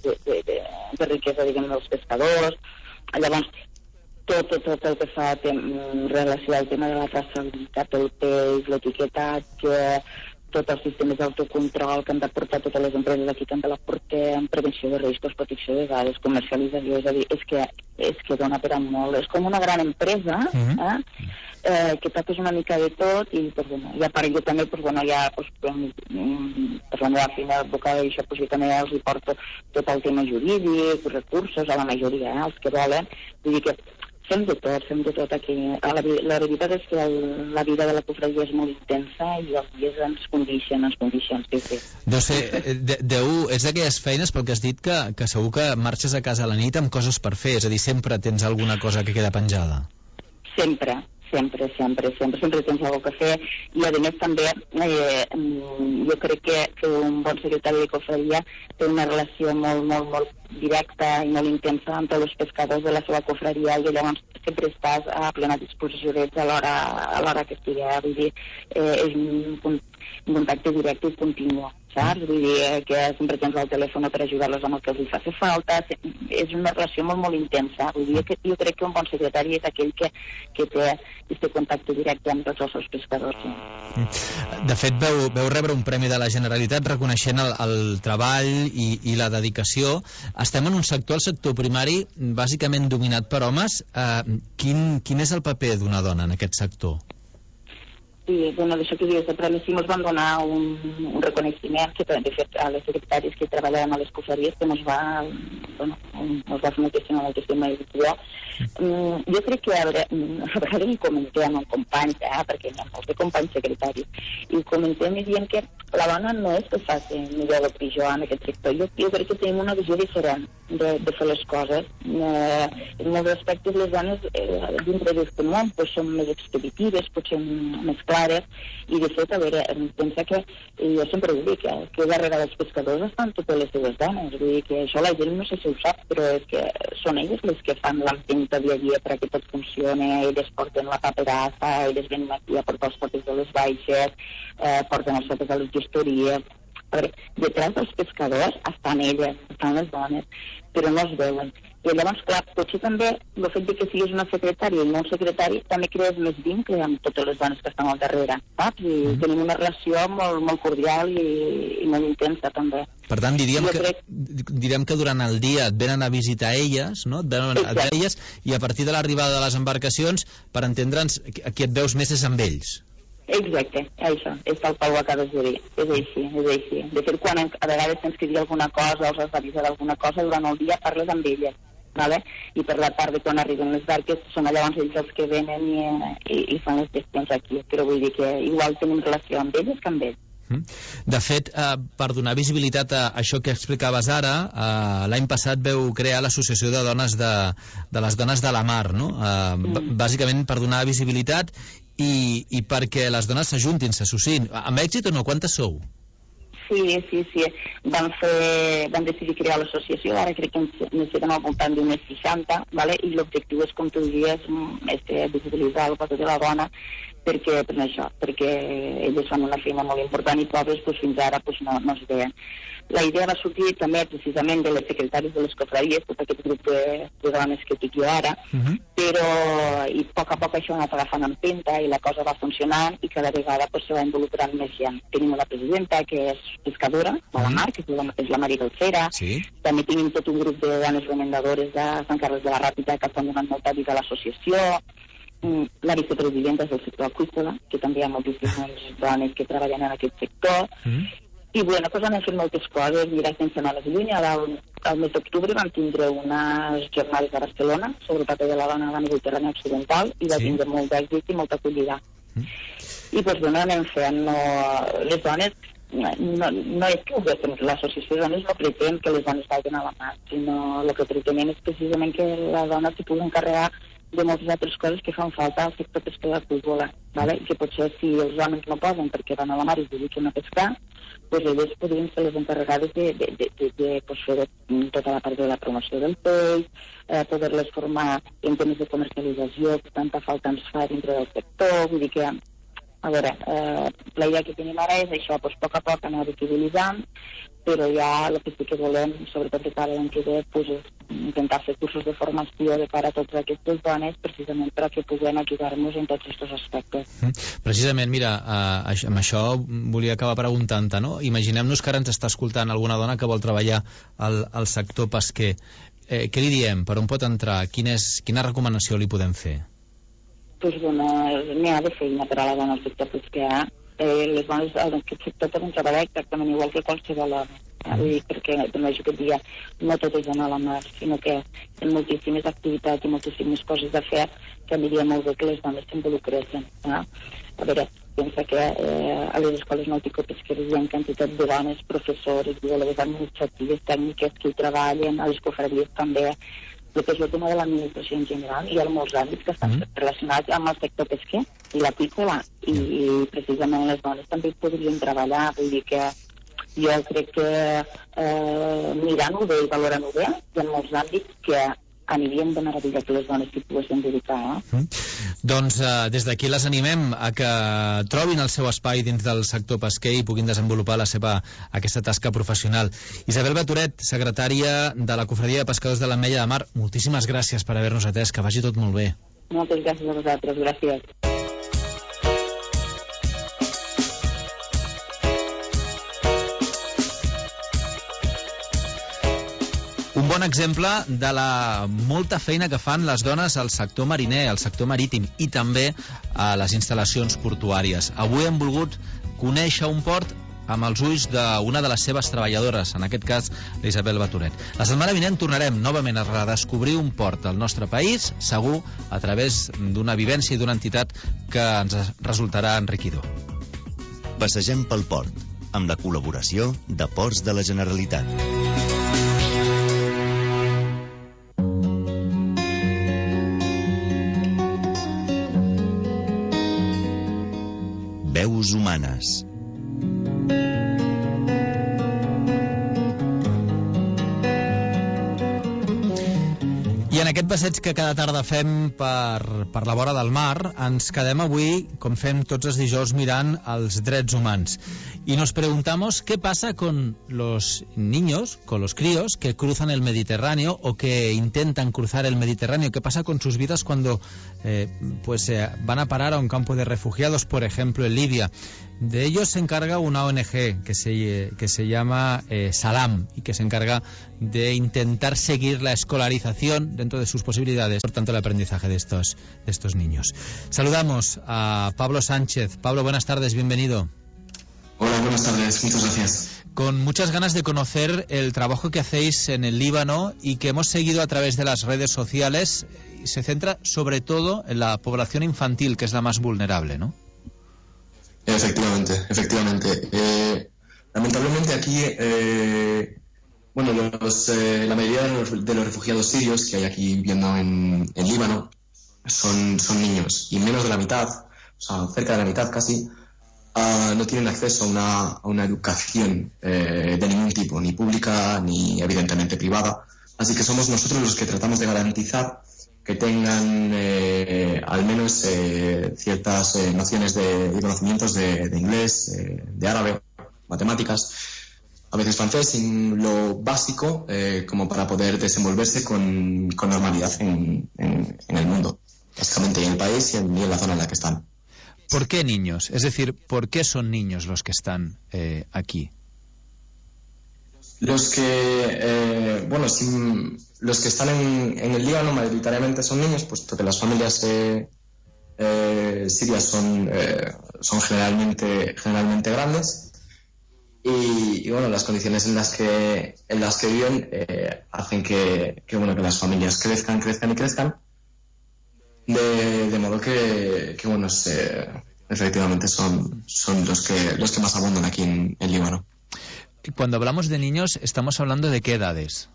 de riquesa, diguem, dels pescadors. Llavors, tot el que fa relació al tema de la traçabilitat del peix, l'etiquetatge, tots els sistemes d'autocontrol que han de portar totes les empreses, aquí també la portem, prevenció de riscos, protecció de dades, comercialització, és a dir, és que dona per a molt. És com una gran empresa, que toques una mica de tot i, pues, bueno, ja per jo també, pues, bueno, ja, pues, per la meva feina d'advocada i això, pues, jo també els hi porto tot el tema jurídic, recursos, a la majoria, els que volen, vull dir que fem de tot aquí. La veritat és que la vida de la cofredia és molt intensa i els dies ens condicionen, sí. Doncs és d'aquelles feines, pel que has dit, que segur que marxes a casa a la nit amb coses per fer, és a dir, sempre tens alguna cosa que queda penjada. Sempre tens alguna cosa a fer i a més també jo crec que un bon secretari de cofredia té una relació molt directa i molt intensa amb tots els pescadors de la seva cofreria i llavors sempre estàs a plena disposició d'ells a l'hora que estigui, vull dir, és un contacte directe i continu, saps? Vull dir que sempre tens el telèfon per ajudar-los amb el que els faci falta, és una relació molt intensa, vull dir que jo crec que un bon secretari és aquell que té aquest contacte directe amb tots els seus pescadors. De fet, veu rebre un premi de la Generalitat reconeixent el treball i la dedicació. Estem en un sector, el sector primari, bàsicament dominat per homes. Quin és el paper d'una dona en aquest sector? Sí, bueno, d'això que dius, de premi sí ens van donar un reconeixement que, de fet, a les secretàries que treballaven a les cofreries que ens va fer moltíssima il·lusió. Jo crec que a vegades ho comentem amb companys, perquè hi ha molts de companys secretaris, i ho comentem i diem que la dona no és que faci millor o pitjor en aquest sector. Jo crec que tenim una visió diferent de fer les coses. En molts aspectes les dones dintre d'aquest món són més expeditives, potser més clares, i de fet, a veure, pensa que jo sempre ho dic, que darrere dels pescadors estan totes les seves dones, vull dir que això la gent no sé si ho sap, però és que són elles les que fan l'empenta dia a dia perquè tot funcioni, elles porten la paperassa, elles venen aquí a portar els papers de les baixes, porten els papers de les gestories. A veure, detrás dels pescadors estan elles, estan les dones, però no es veuen. I llavors, clar, potser també el fet que siguis una secretària i no un secretari també crees més vincle amb totes les dones que estan al darrere, saps? I tenim una relació molt cordial i molt intensa, també. Per tant, diríem que durant el dia et venen a visitar elles, no? Et venen a veure elles, i a partir de l'arribada de les embarcacions, per entendre'ns, qui et veus més és amb ells. Exacte, això, és tal qual ho acabes de dir, és així. De fet, quan a vegades tens que dir alguna cosa o els has d'avisar d'alguna cosa, durant el dia parles amb elles, ¿vale? I per la tarda, quan arriben les barques, són llavors ells els que venen i fan les gestions aquí, però vull dir que igual tenim relació amb elles que amb ells. De fet, per donar visibilitat a això que explicaves ara, l'any passat veu crear l'Associació de Dones de les Dones de la Mar, no? Bàsicament per donar visibilitat i perquè les dones s'ajuntin, s'associïn. Amb èxit o no? Quantes sou? Sí, Sí. Vam decidir crear l'associació, ara crec que necessitem al voltant d'unes 60, ¿vale? I l'objectiu és, com tu diries, visibilitzar el paper de la dona, perquè elles fan una feina molt important i pobres fins ara no es veien. La idea va sortir també precisament de les secretàries de les cofradies, tot aquest grup de dones que dic jo ara, però i a poc això ha anat agafant empenta i la cosa va funcionant i cada vegada se va involucrant més gent. Tenim una presidenta que és pescadora, a la mar, que és la Mari Dolcera, també tenim tot un grup de dones remendadores de Sant Carles de la Ràpita que estan donant molta vida a l'associació, la vicepresidenta és del sector aqüícola, que també hi ha moltíssimes dones que treballen en aquest sector, i bueno, han fet moltes coses. Mira, sense anar més lluny, al mes d'octubre vam tindre unes jornades a Barcelona sobre el paper de la dona a la Mediterrània Occidental i va tindre molt d'èxit i molta acollida. I doncs anem fent. Les dones, no és que ho veiem, l'associació de dones no pretén que les dones vagin a la mar, sinó el que pretenem és precisament que la dona s'hi pugui encarregar de moltes altres coses que fan falta al sector pesquer aqüícola, que potser si els homes no poden perquè van a la mar i es dediquen a pescar, doncs elles podrien ser les encarregades de fer tota la part de la promoció del peix, poder-les formar en temes de comercialització que tanta falta ens fa dintre del sector. Vull dir que, a veure, la idea que tenim ara és això, a poc a poc anar visibilitzant, però ja el que sí que volem, sobretot de cara a l'any que ve, és intentar fer cursos de formació de cara a totes aquestes dones, precisament perquè puguem ajudar-nos en tots aquests aspectes. Precisament, mira, amb això volia acabar preguntant-te, no? Imaginem-nos que ara ens està escoltant alguna dona que vol treballar al sector pesquer. Què li diem? Per on pot entrar? Quina recomanació li podem fer? Doncs n'hi ha de feina per a la dona al sector pesquer. Les dones en aquest sector poden treballar exactament igual que qualsevol home. Vull dir, perquè aquest dia no tot és anar a la mar, sinó que hi ha moltíssimes activitats i moltíssimes coses a fer que aniria molt bé que les dones s'involucressin. A veure, pensa que a les escoles nautico-pesqueres hi ha quantitat de dones, professores, biòlogues administratives, tècniques que hi treballen, a les cofradies també. El que és el tema de l'administració en general, hi ha molts àmbits que estan relacionats amb el sector pesquer i l'aqüícola, i precisament les dones també hi podrien treballar. Vull dir que jo crec que mirant-ho bé i valorant-ho bé, hi ha molts àmbits que anirien de meravella que les dones s'hi poguessin dedicar. Doncs des d'aquí les animem a que trobin el seu espai dins del sector pesquer i puguin desenvolupar aquesta tasca professional. Isabel Batoret, secretària de la Cofradia de Pescadors de l'Ametlla de Mar, moltíssimes gràcies per haver-nos atès, que vagi tot molt bé. Moltes gràcies a vosaltres, gràcies. Un bon exemple de la molta feina que fan les dones al sector mariner, al sector marítim i també a les instal·lacions portuàries. Avui hem volgut conèixer un port amb els ulls d'una de les seves treballadores, en aquest cas l'Isabel Batoret. La setmana vinent tornarem novament a redescobrir un port al nostre país, segur a través d'una vivència i d'una entitat que ens resultarà enriquidor. Passegem pel port, amb la col·laboració de Ports de la Generalitat. Veus humanes. I en aquest passeig que cada tarda fem per la vora del mar, ens quedem avui, com fem tots els dijous, mirant els drets humans. Y nos preguntamos qué pasa con los niños, con los críos que cruzan el Mediterráneo o que intentan cruzar el Mediterráneo. ¿Qué pasa con sus vidas cuando van a parar a un campo de refugiados, por ejemplo, en Libia? De ellos se encarga una ONG que se llama Salam y que se encarga de intentar seguir la escolarización dentro de sus posibilidades, por tanto el aprendizaje de estos niños. Saludamos a Pablo Sánchez. Pablo, buenas tardes, bienvenido. Hola, buenas tardes, muchas gracias. Con muchas ganas de conocer el trabajo que hacéis en el Líbano y que hemos seguido a través de las redes sociales. Se centra sobre todo en la población infantil, que es la más vulnerable, ¿no? Efectivamente. Lamentablemente aquí, la mayoría de los refugiados sirios que hay aquí viviendo en Líbano son niños, y menos de la mitad, o sea, cerca de la mitad casi, no tienen acceso a una educación de ningún tipo, ni pública ni evidentemente privada. Así que somos nosotros los que tratamos de garantizar que tengan al menos ciertas nociones y conocimientos de inglés, de árabe, matemáticas, a veces francés, sin lo básico como para poder desenvolverse con normalidad en el mundo, básicamente en el país y en la zona en la que están. ¿Por qué niños? Es decir, ¿por qué son niños los que están aquí? Los que están en el Líbano mayoritariamente son niños, puesto que las familias sirias son generalmente grandes y bueno, las condiciones en las que viven hacen que las familias crezcan, de modo que efectivamente son los que más abundan aquí en el Líbano. Cuando hablamos de niños, ¿estamos hablando de qué edades?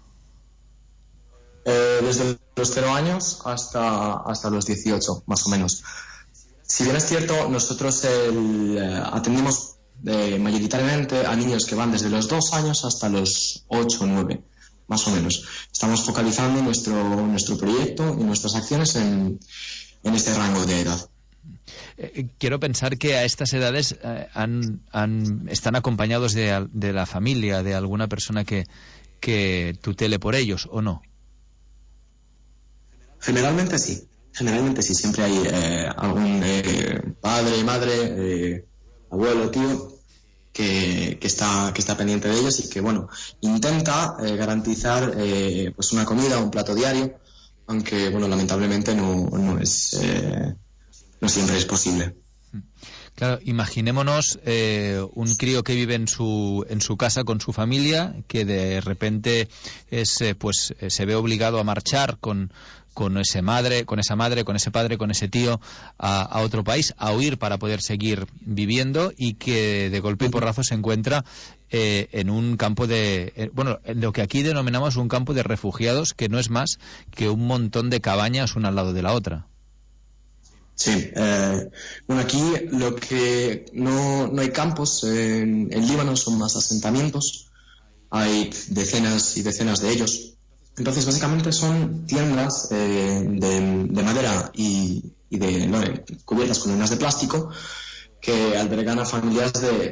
Desde los 0 años hasta los 18, más o menos. Si bien es cierto, nosotros atendimos mayoritariamente a niños que van desde los 2 años hasta los 8 o 9, más o menos. Estamos focalizando nuestro proyecto y nuestras acciones en este rango de edad. Quiero pensar que a estas edades están acompañados de la familia, de alguna persona que tutele por ellos, ¿o no? Generalmente sí. Siempre hay algún padre, madre, abuelo, tío que está pendiente de ellos y que intenta garantizar pues una comida, un plato diario, aunque lamentablemente no siempre es posible. Claro, imaginémonos un crío que vive en su casa con su familia, que de repente se ve obligado a marchar con esa madre, con ese padre, con ese tío a otro país, a huir para poder seguir viviendo, y que de golpe y porrazo se encuentra en un campo lo que aquí denominamos un campo de refugiados, que no es más que un montón de cabañas una al lado de la otra. Sí, aquí lo que no hay campos en Líbano, son más asentamientos, hay decenas y decenas de ellos. Entonces básicamente son tiendas de madera y cubiertas con lonas de plástico que albergan a familias de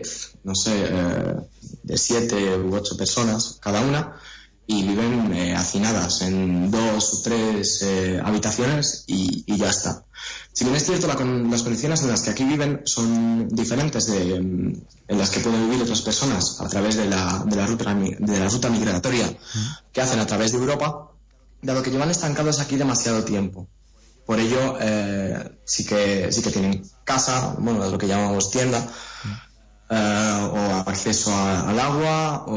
7 u 8 personas cada una, y viven hacinadas en 2 o 3 habitaciones y ya está. Si bien es cierto, las condiciones en las que aquí viven son diferentes en las que pueden vivir otras personas a través de la ruta migratoria que hacen a través de Europa, dado que llevan estancados aquí demasiado tiempo. Por ello, sí que tienen casa, lo que llamamos tienda, o acceso al agua,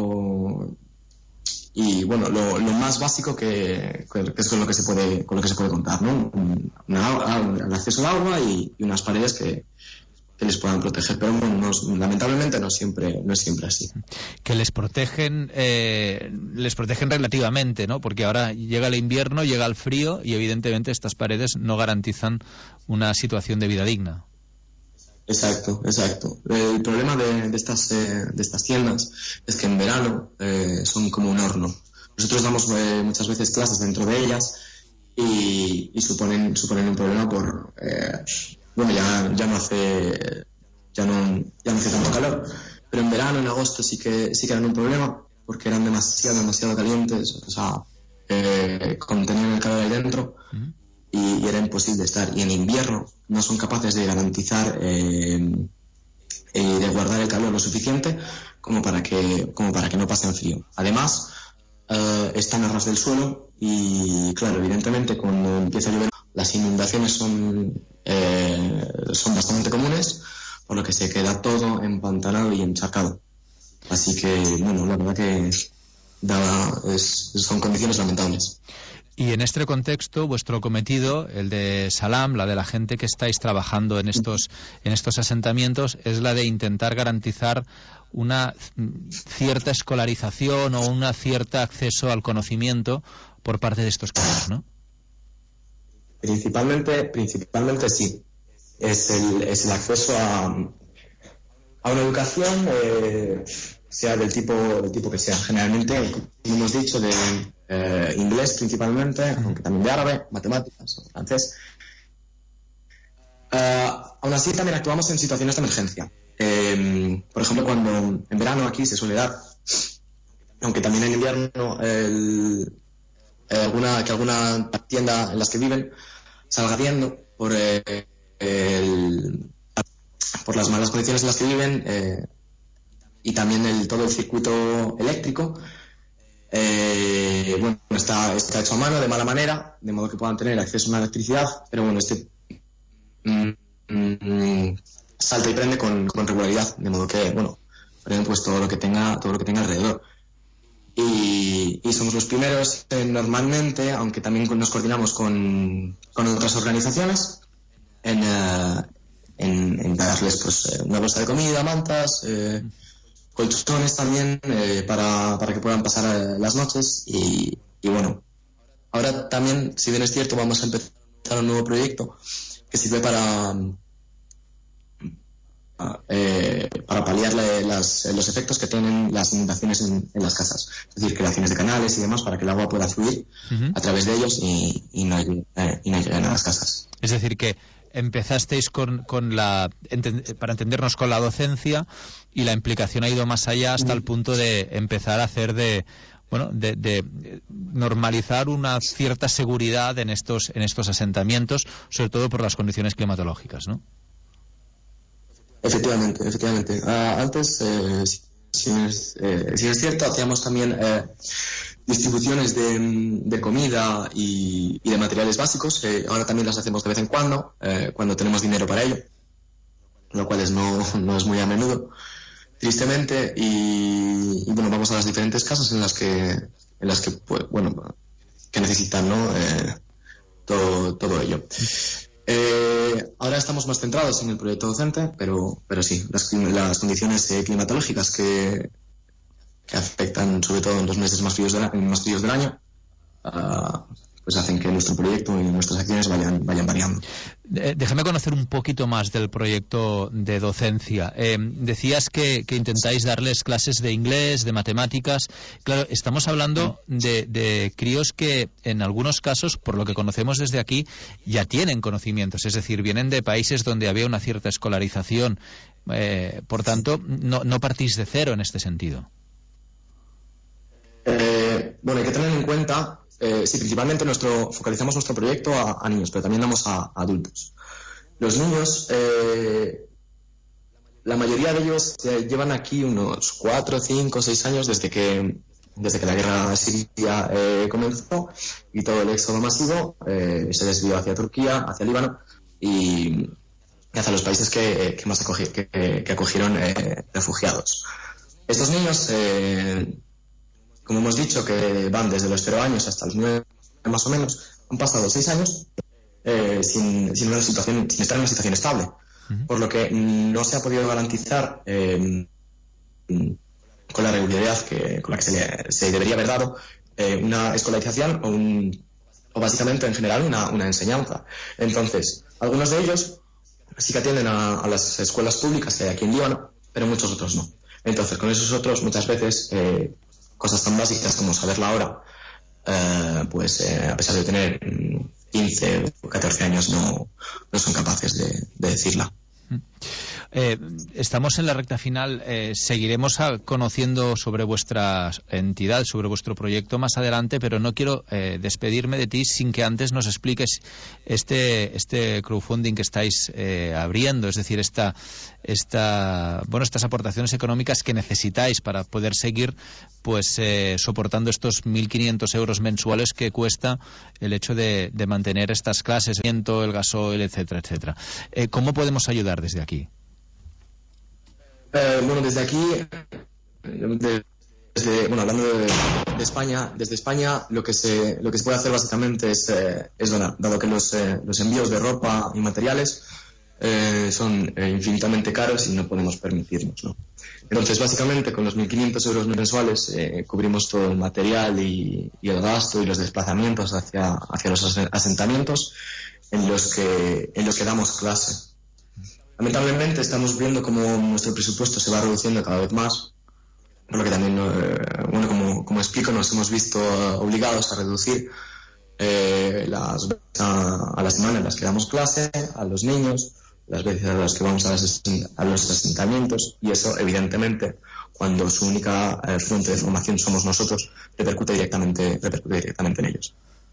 y lo más básico que es con lo que se puede contar, ¿no? El acceso al agua y unas paredes que les puedan proteger, pero lamentablemente no es siempre así. Que les protegen relativamente, ¿no? Porque ahora llega el invierno, llega el frío, y evidentemente estas paredes no garantizan una situación de vida digna. Exacto. El problema de estas tiendas es que en verano son como un horno. Nosotros damos muchas veces clases dentro de ellas y suponen un problema por ya no hace tanto calor, pero en verano, en agosto sí que eran un problema, porque eran demasiado calientes, contenían el calor ahí dentro y era imposible estar. Y en invierno no son capaces de garantizar de guardar el calor lo suficiente como para que no pasen frío. Además, están a ras del suelo y, claro, evidentemente cuando empieza a llover las inundaciones son bastante comunes, por lo que se queda todo empantanado y encharcado. Así que, la verdad que son condiciones lamentables. Y en este contexto, vuestro cometido, el de Salam, la de la gente que estáis trabajando en estos asentamientos, es la de intentar garantizar una cierta escolarización o una cierta acceso al conocimiento por parte de estos casos, ¿no? Principalmente sí. Es el acceso a una educación, sea del tipo que sea. Generalmente, como hemos dicho, de inglés principalmente, aunque también de árabe, matemáticas, francés. Aún así, también actuamos en situaciones de emergencia. Por ejemplo, cuando en verano aquí se suele dar, aunque también en invierno, que alguna tienda en las que viven salga viendo por las malas condiciones en las que viven, y también todo el circuito eléctrico está hecho a mano de mala manera, de modo que puedan tener acceso a una electricidad, pero bueno, salta y prende con regularidad, de modo que prenden pues todo lo que tenga alrededor. Y somos los primeros normalmente, aunque también nos coordinamos con otras organizaciones en darles pues una bolsa de comida, mantas, colchones también, para que puedan pasar las noches. Y bueno, ahora también, si bien es cierto, vamos a empezar un nuevo proyecto que sirve para paliar los efectos que tienen las inundaciones en las casas, es decir, creaciones de canales y demás para que el agua pueda fluir a través de ellos y no lleguen a las casas. Es decir, que empezasteis para entendernos, con la docencia, y la implicación ha ido más allá hasta el punto de empezar a hacer de normalizar una cierta seguridad en estos asentamientos, sobre todo por las condiciones climatológicas, ¿no? Efectivamente. Antes, si es cierto, hacíamos también distribuciones de comida y de materiales básicos. Ahora también las hacemos de vez en cuando tenemos dinero para ello, lo cual no es muy a menudo, tristemente. Y bueno, vamos a las diferentes casas en las que pues, que necesitan, ¿no? Todo ello. Ahora estamos más centrados en el proyecto docente, pero sí, las condiciones climatológicas que afectan sobre todo en los meses más fríos del año, pues hacen que nuestro proyecto y nuestras acciones vayan variando. Déjame conocer un poquito más del proyecto de docencia. Decías que intentáis darles clases de inglés, de matemáticas. Claro, estamos hablando de críos que en algunos casos, por lo que conocemos desde aquí, ya tienen conocimientos, es decir, vienen de países donde había una cierta escolarización. Por tanto, no partís de cero en este sentido. Hay que tener en cuenta, principalmente focalizamos nuestro proyecto a niños, pero también damos a adultos. Los niños, la mayoría de ellos llevan aquí unos 4, 5, 6 años desde que la guerra siria comenzó y todo el éxodo masivo se desvió hacia Turquía, hacia Líbano y hacia los países que más acogieron refugiados. Estos niños, como hemos dicho, que van desde los 0 años hasta los 9 más o menos, han pasado 6 años sin estar en una situación estable, por lo que no se ha podido garantizar con la regularidad con la que se debería haber dado una escolarización o básicamente en general una enseñanza. Entonces, algunos de ellos sí que atienden a las escuelas públicas que hay aquí en Líbano, pero muchos otros no. Entonces, con esos otros muchas veces cosas tan básicas como saber la hora, a pesar de tener 15 o 14 años, no son capaces de decirla. Estamos en la recta final. Seguiremos conociendo sobre vuestra entidad, sobre vuestro proyecto más adelante, pero no quiero despedirme de ti sin que antes nos expliques este crowdfunding que estáis abriendo, es decir, estas aportaciones económicas que necesitáis para poder seguir soportando estos 1.500 euros mensuales que cuesta el hecho de mantener estas clases, el gasoil, etcétera, etcétera. ¿Cómo podemos ayudar desde aquí? Desde aquí, hablando de España, desde España lo que se puede hacer básicamente es donar, dado que los envíos de ropa y materiales son infinitamente caros y no podemos permitirnos, ¿no? Entonces, básicamente, con los 1.500 euros mensuales cubrimos todo el material y el gasto y los desplazamientos hacia los asentamientos en los que damos clase. Lamentablemente estamos viendo cómo nuestro presupuesto se va reduciendo cada vez más, por lo que también, como explico, nos hemos visto obligados a reducir las veces a la semana en las que damos clase a los niños, las veces a las que vamos a los asentamientos, y eso evidentemente, cuando su única fuente de formación somos nosotros, repercute directamente en ellos.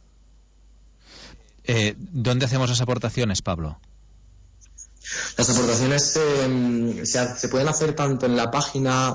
¿Dónde hacemos las aportaciones, Pablo? Las aportaciones se pueden hacer tanto en la página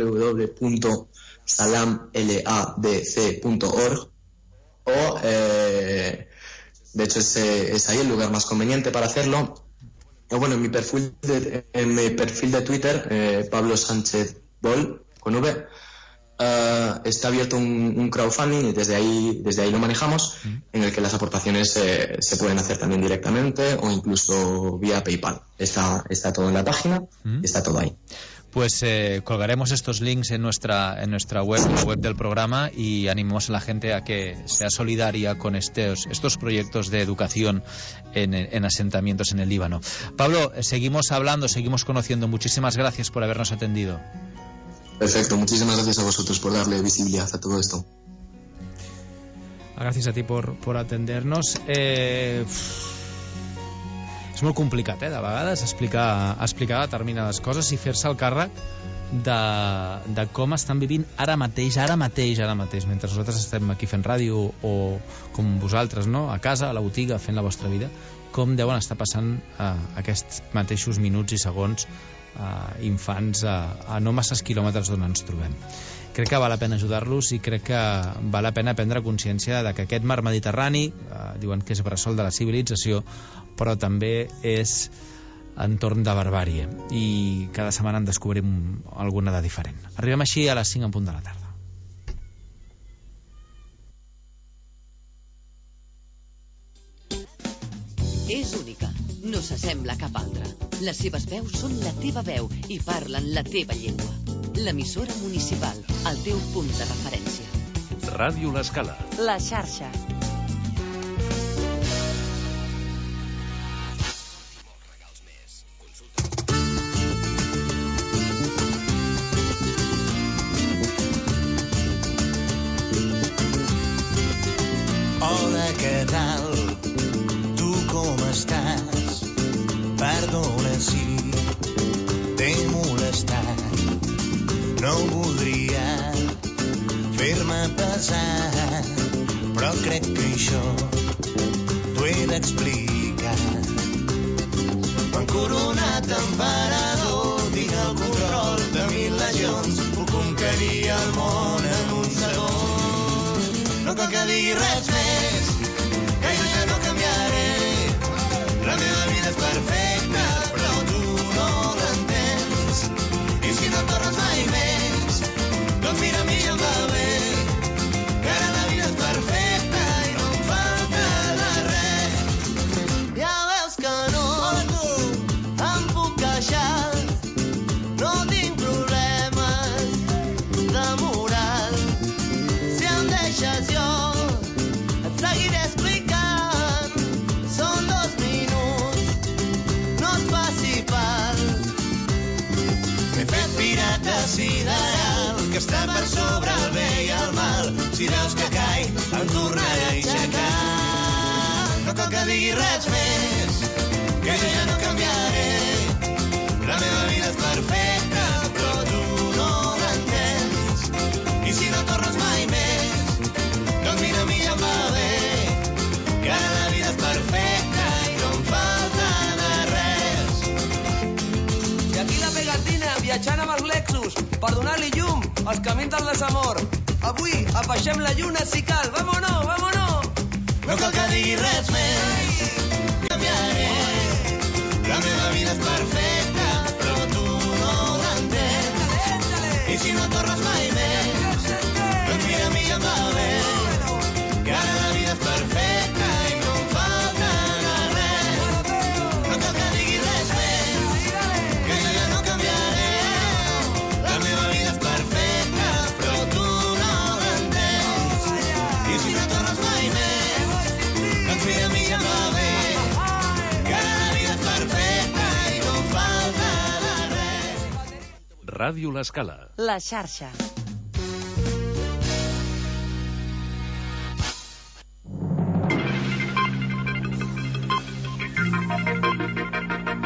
www.salamladc.org o, de hecho, es ahí el lugar más conveniente para hacerlo. O bueno, en mi perfil de Twitter, Pablo Sánchez Bol, con V, está abierto un crowdfunding y desde ahí lo manejamos, en el que las aportaciones se pueden hacer también directamente o incluso vía PayPal. Está todo en la página, está todo ahí. Pues colgaremos estos links en nuestra web, en la web del programa, y animamos a la gente a que sea solidaria con estos proyectos de educación en asentamientos en el Líbano. Pablo, seguimos hablando, seguimos conociendo. Muchísimas gracias por habernos atendido. Perfecto, muchísimas gracias a vosotros por darle visibilidad a todo esto. Gràcies a ti por atender-nos. És molt complicat, de vegades, explicar determinades coses i fer-se el càrrec de com estan vivint ara mateix, mentre nosaltres estem aquí fent ràdio o com vosaltres, no? A casa, a la botiga, fent la vostra vida, com deuen estar passant aquests mateixos minuts i segons infants a no masses quilòmetres d'on ens trobem. Crec que val la pena ajudar-los i crec que val la pena prendre consciència de que aquest mar Mediterrani, diuen que és bressol de la civilització, però també és entorn de barbàrie, i cada setmana en descobrim alguna de diferent. Arribem així a les 5 en punt de la tarda. És única, no s'assembla a cap altra. Les seves veus són la teva veu i parlen la teva llengua. L'emissora municipal, el teu punt de referència. Ràdio L'Escala. La xarxa. Hola, què tal? Tu com estàs? Perdona si t'he molestat. No voldria fer-me pesar, però crec que això t'ho he d'explicar. M'han coronat emperador, tinc el control de 1000 legions, puc conquerir el món en un segon. No cal que digui res més, que jo ja no canviaré. La meva vida és perfecta, però tu no l'entens. I si no tornes mai més, doncs mira, a mi ja em va bé, que ara la vida és perfecta i no em falta de res. Ja veus que no em puc queixar, no tinc problemes de moral. Si em deixes jo et seguiré explicant, són 2 minuts, no es faci pal. M'he fet pirata sideral, que està per sobre el bé i el mal. Si veus que caic, em tornaré a aixecar. No cal que digui res més, que jo ja no canviaré. La meva vida és perfecta, però tu no l'entens. I si no tornes mai més, doncs mira, a mi ja em va bé, que ara la vida és perfecta i no em falta de res. I aquí la pegatina, viatjant amb els Lexus, per donar-li llum als camins del desamor. Avui abaixem la lluna si cal, vámonos, vámonos. No cal que digui res més, canviaré. La meva vida és perfecta, però tu no l'entens. I si no tornes mai més, doncs mira, a mi ja em va bé, que ara la vida és perfecta i no em falta de res. No cal que digui res més, que jo ja no canviaré. La meva vida és perfecta, però tu no l'entens. I si no tornes mai més, doncs mira, a mi ja em va bé, que Ràdio L'Escala. La xarxa.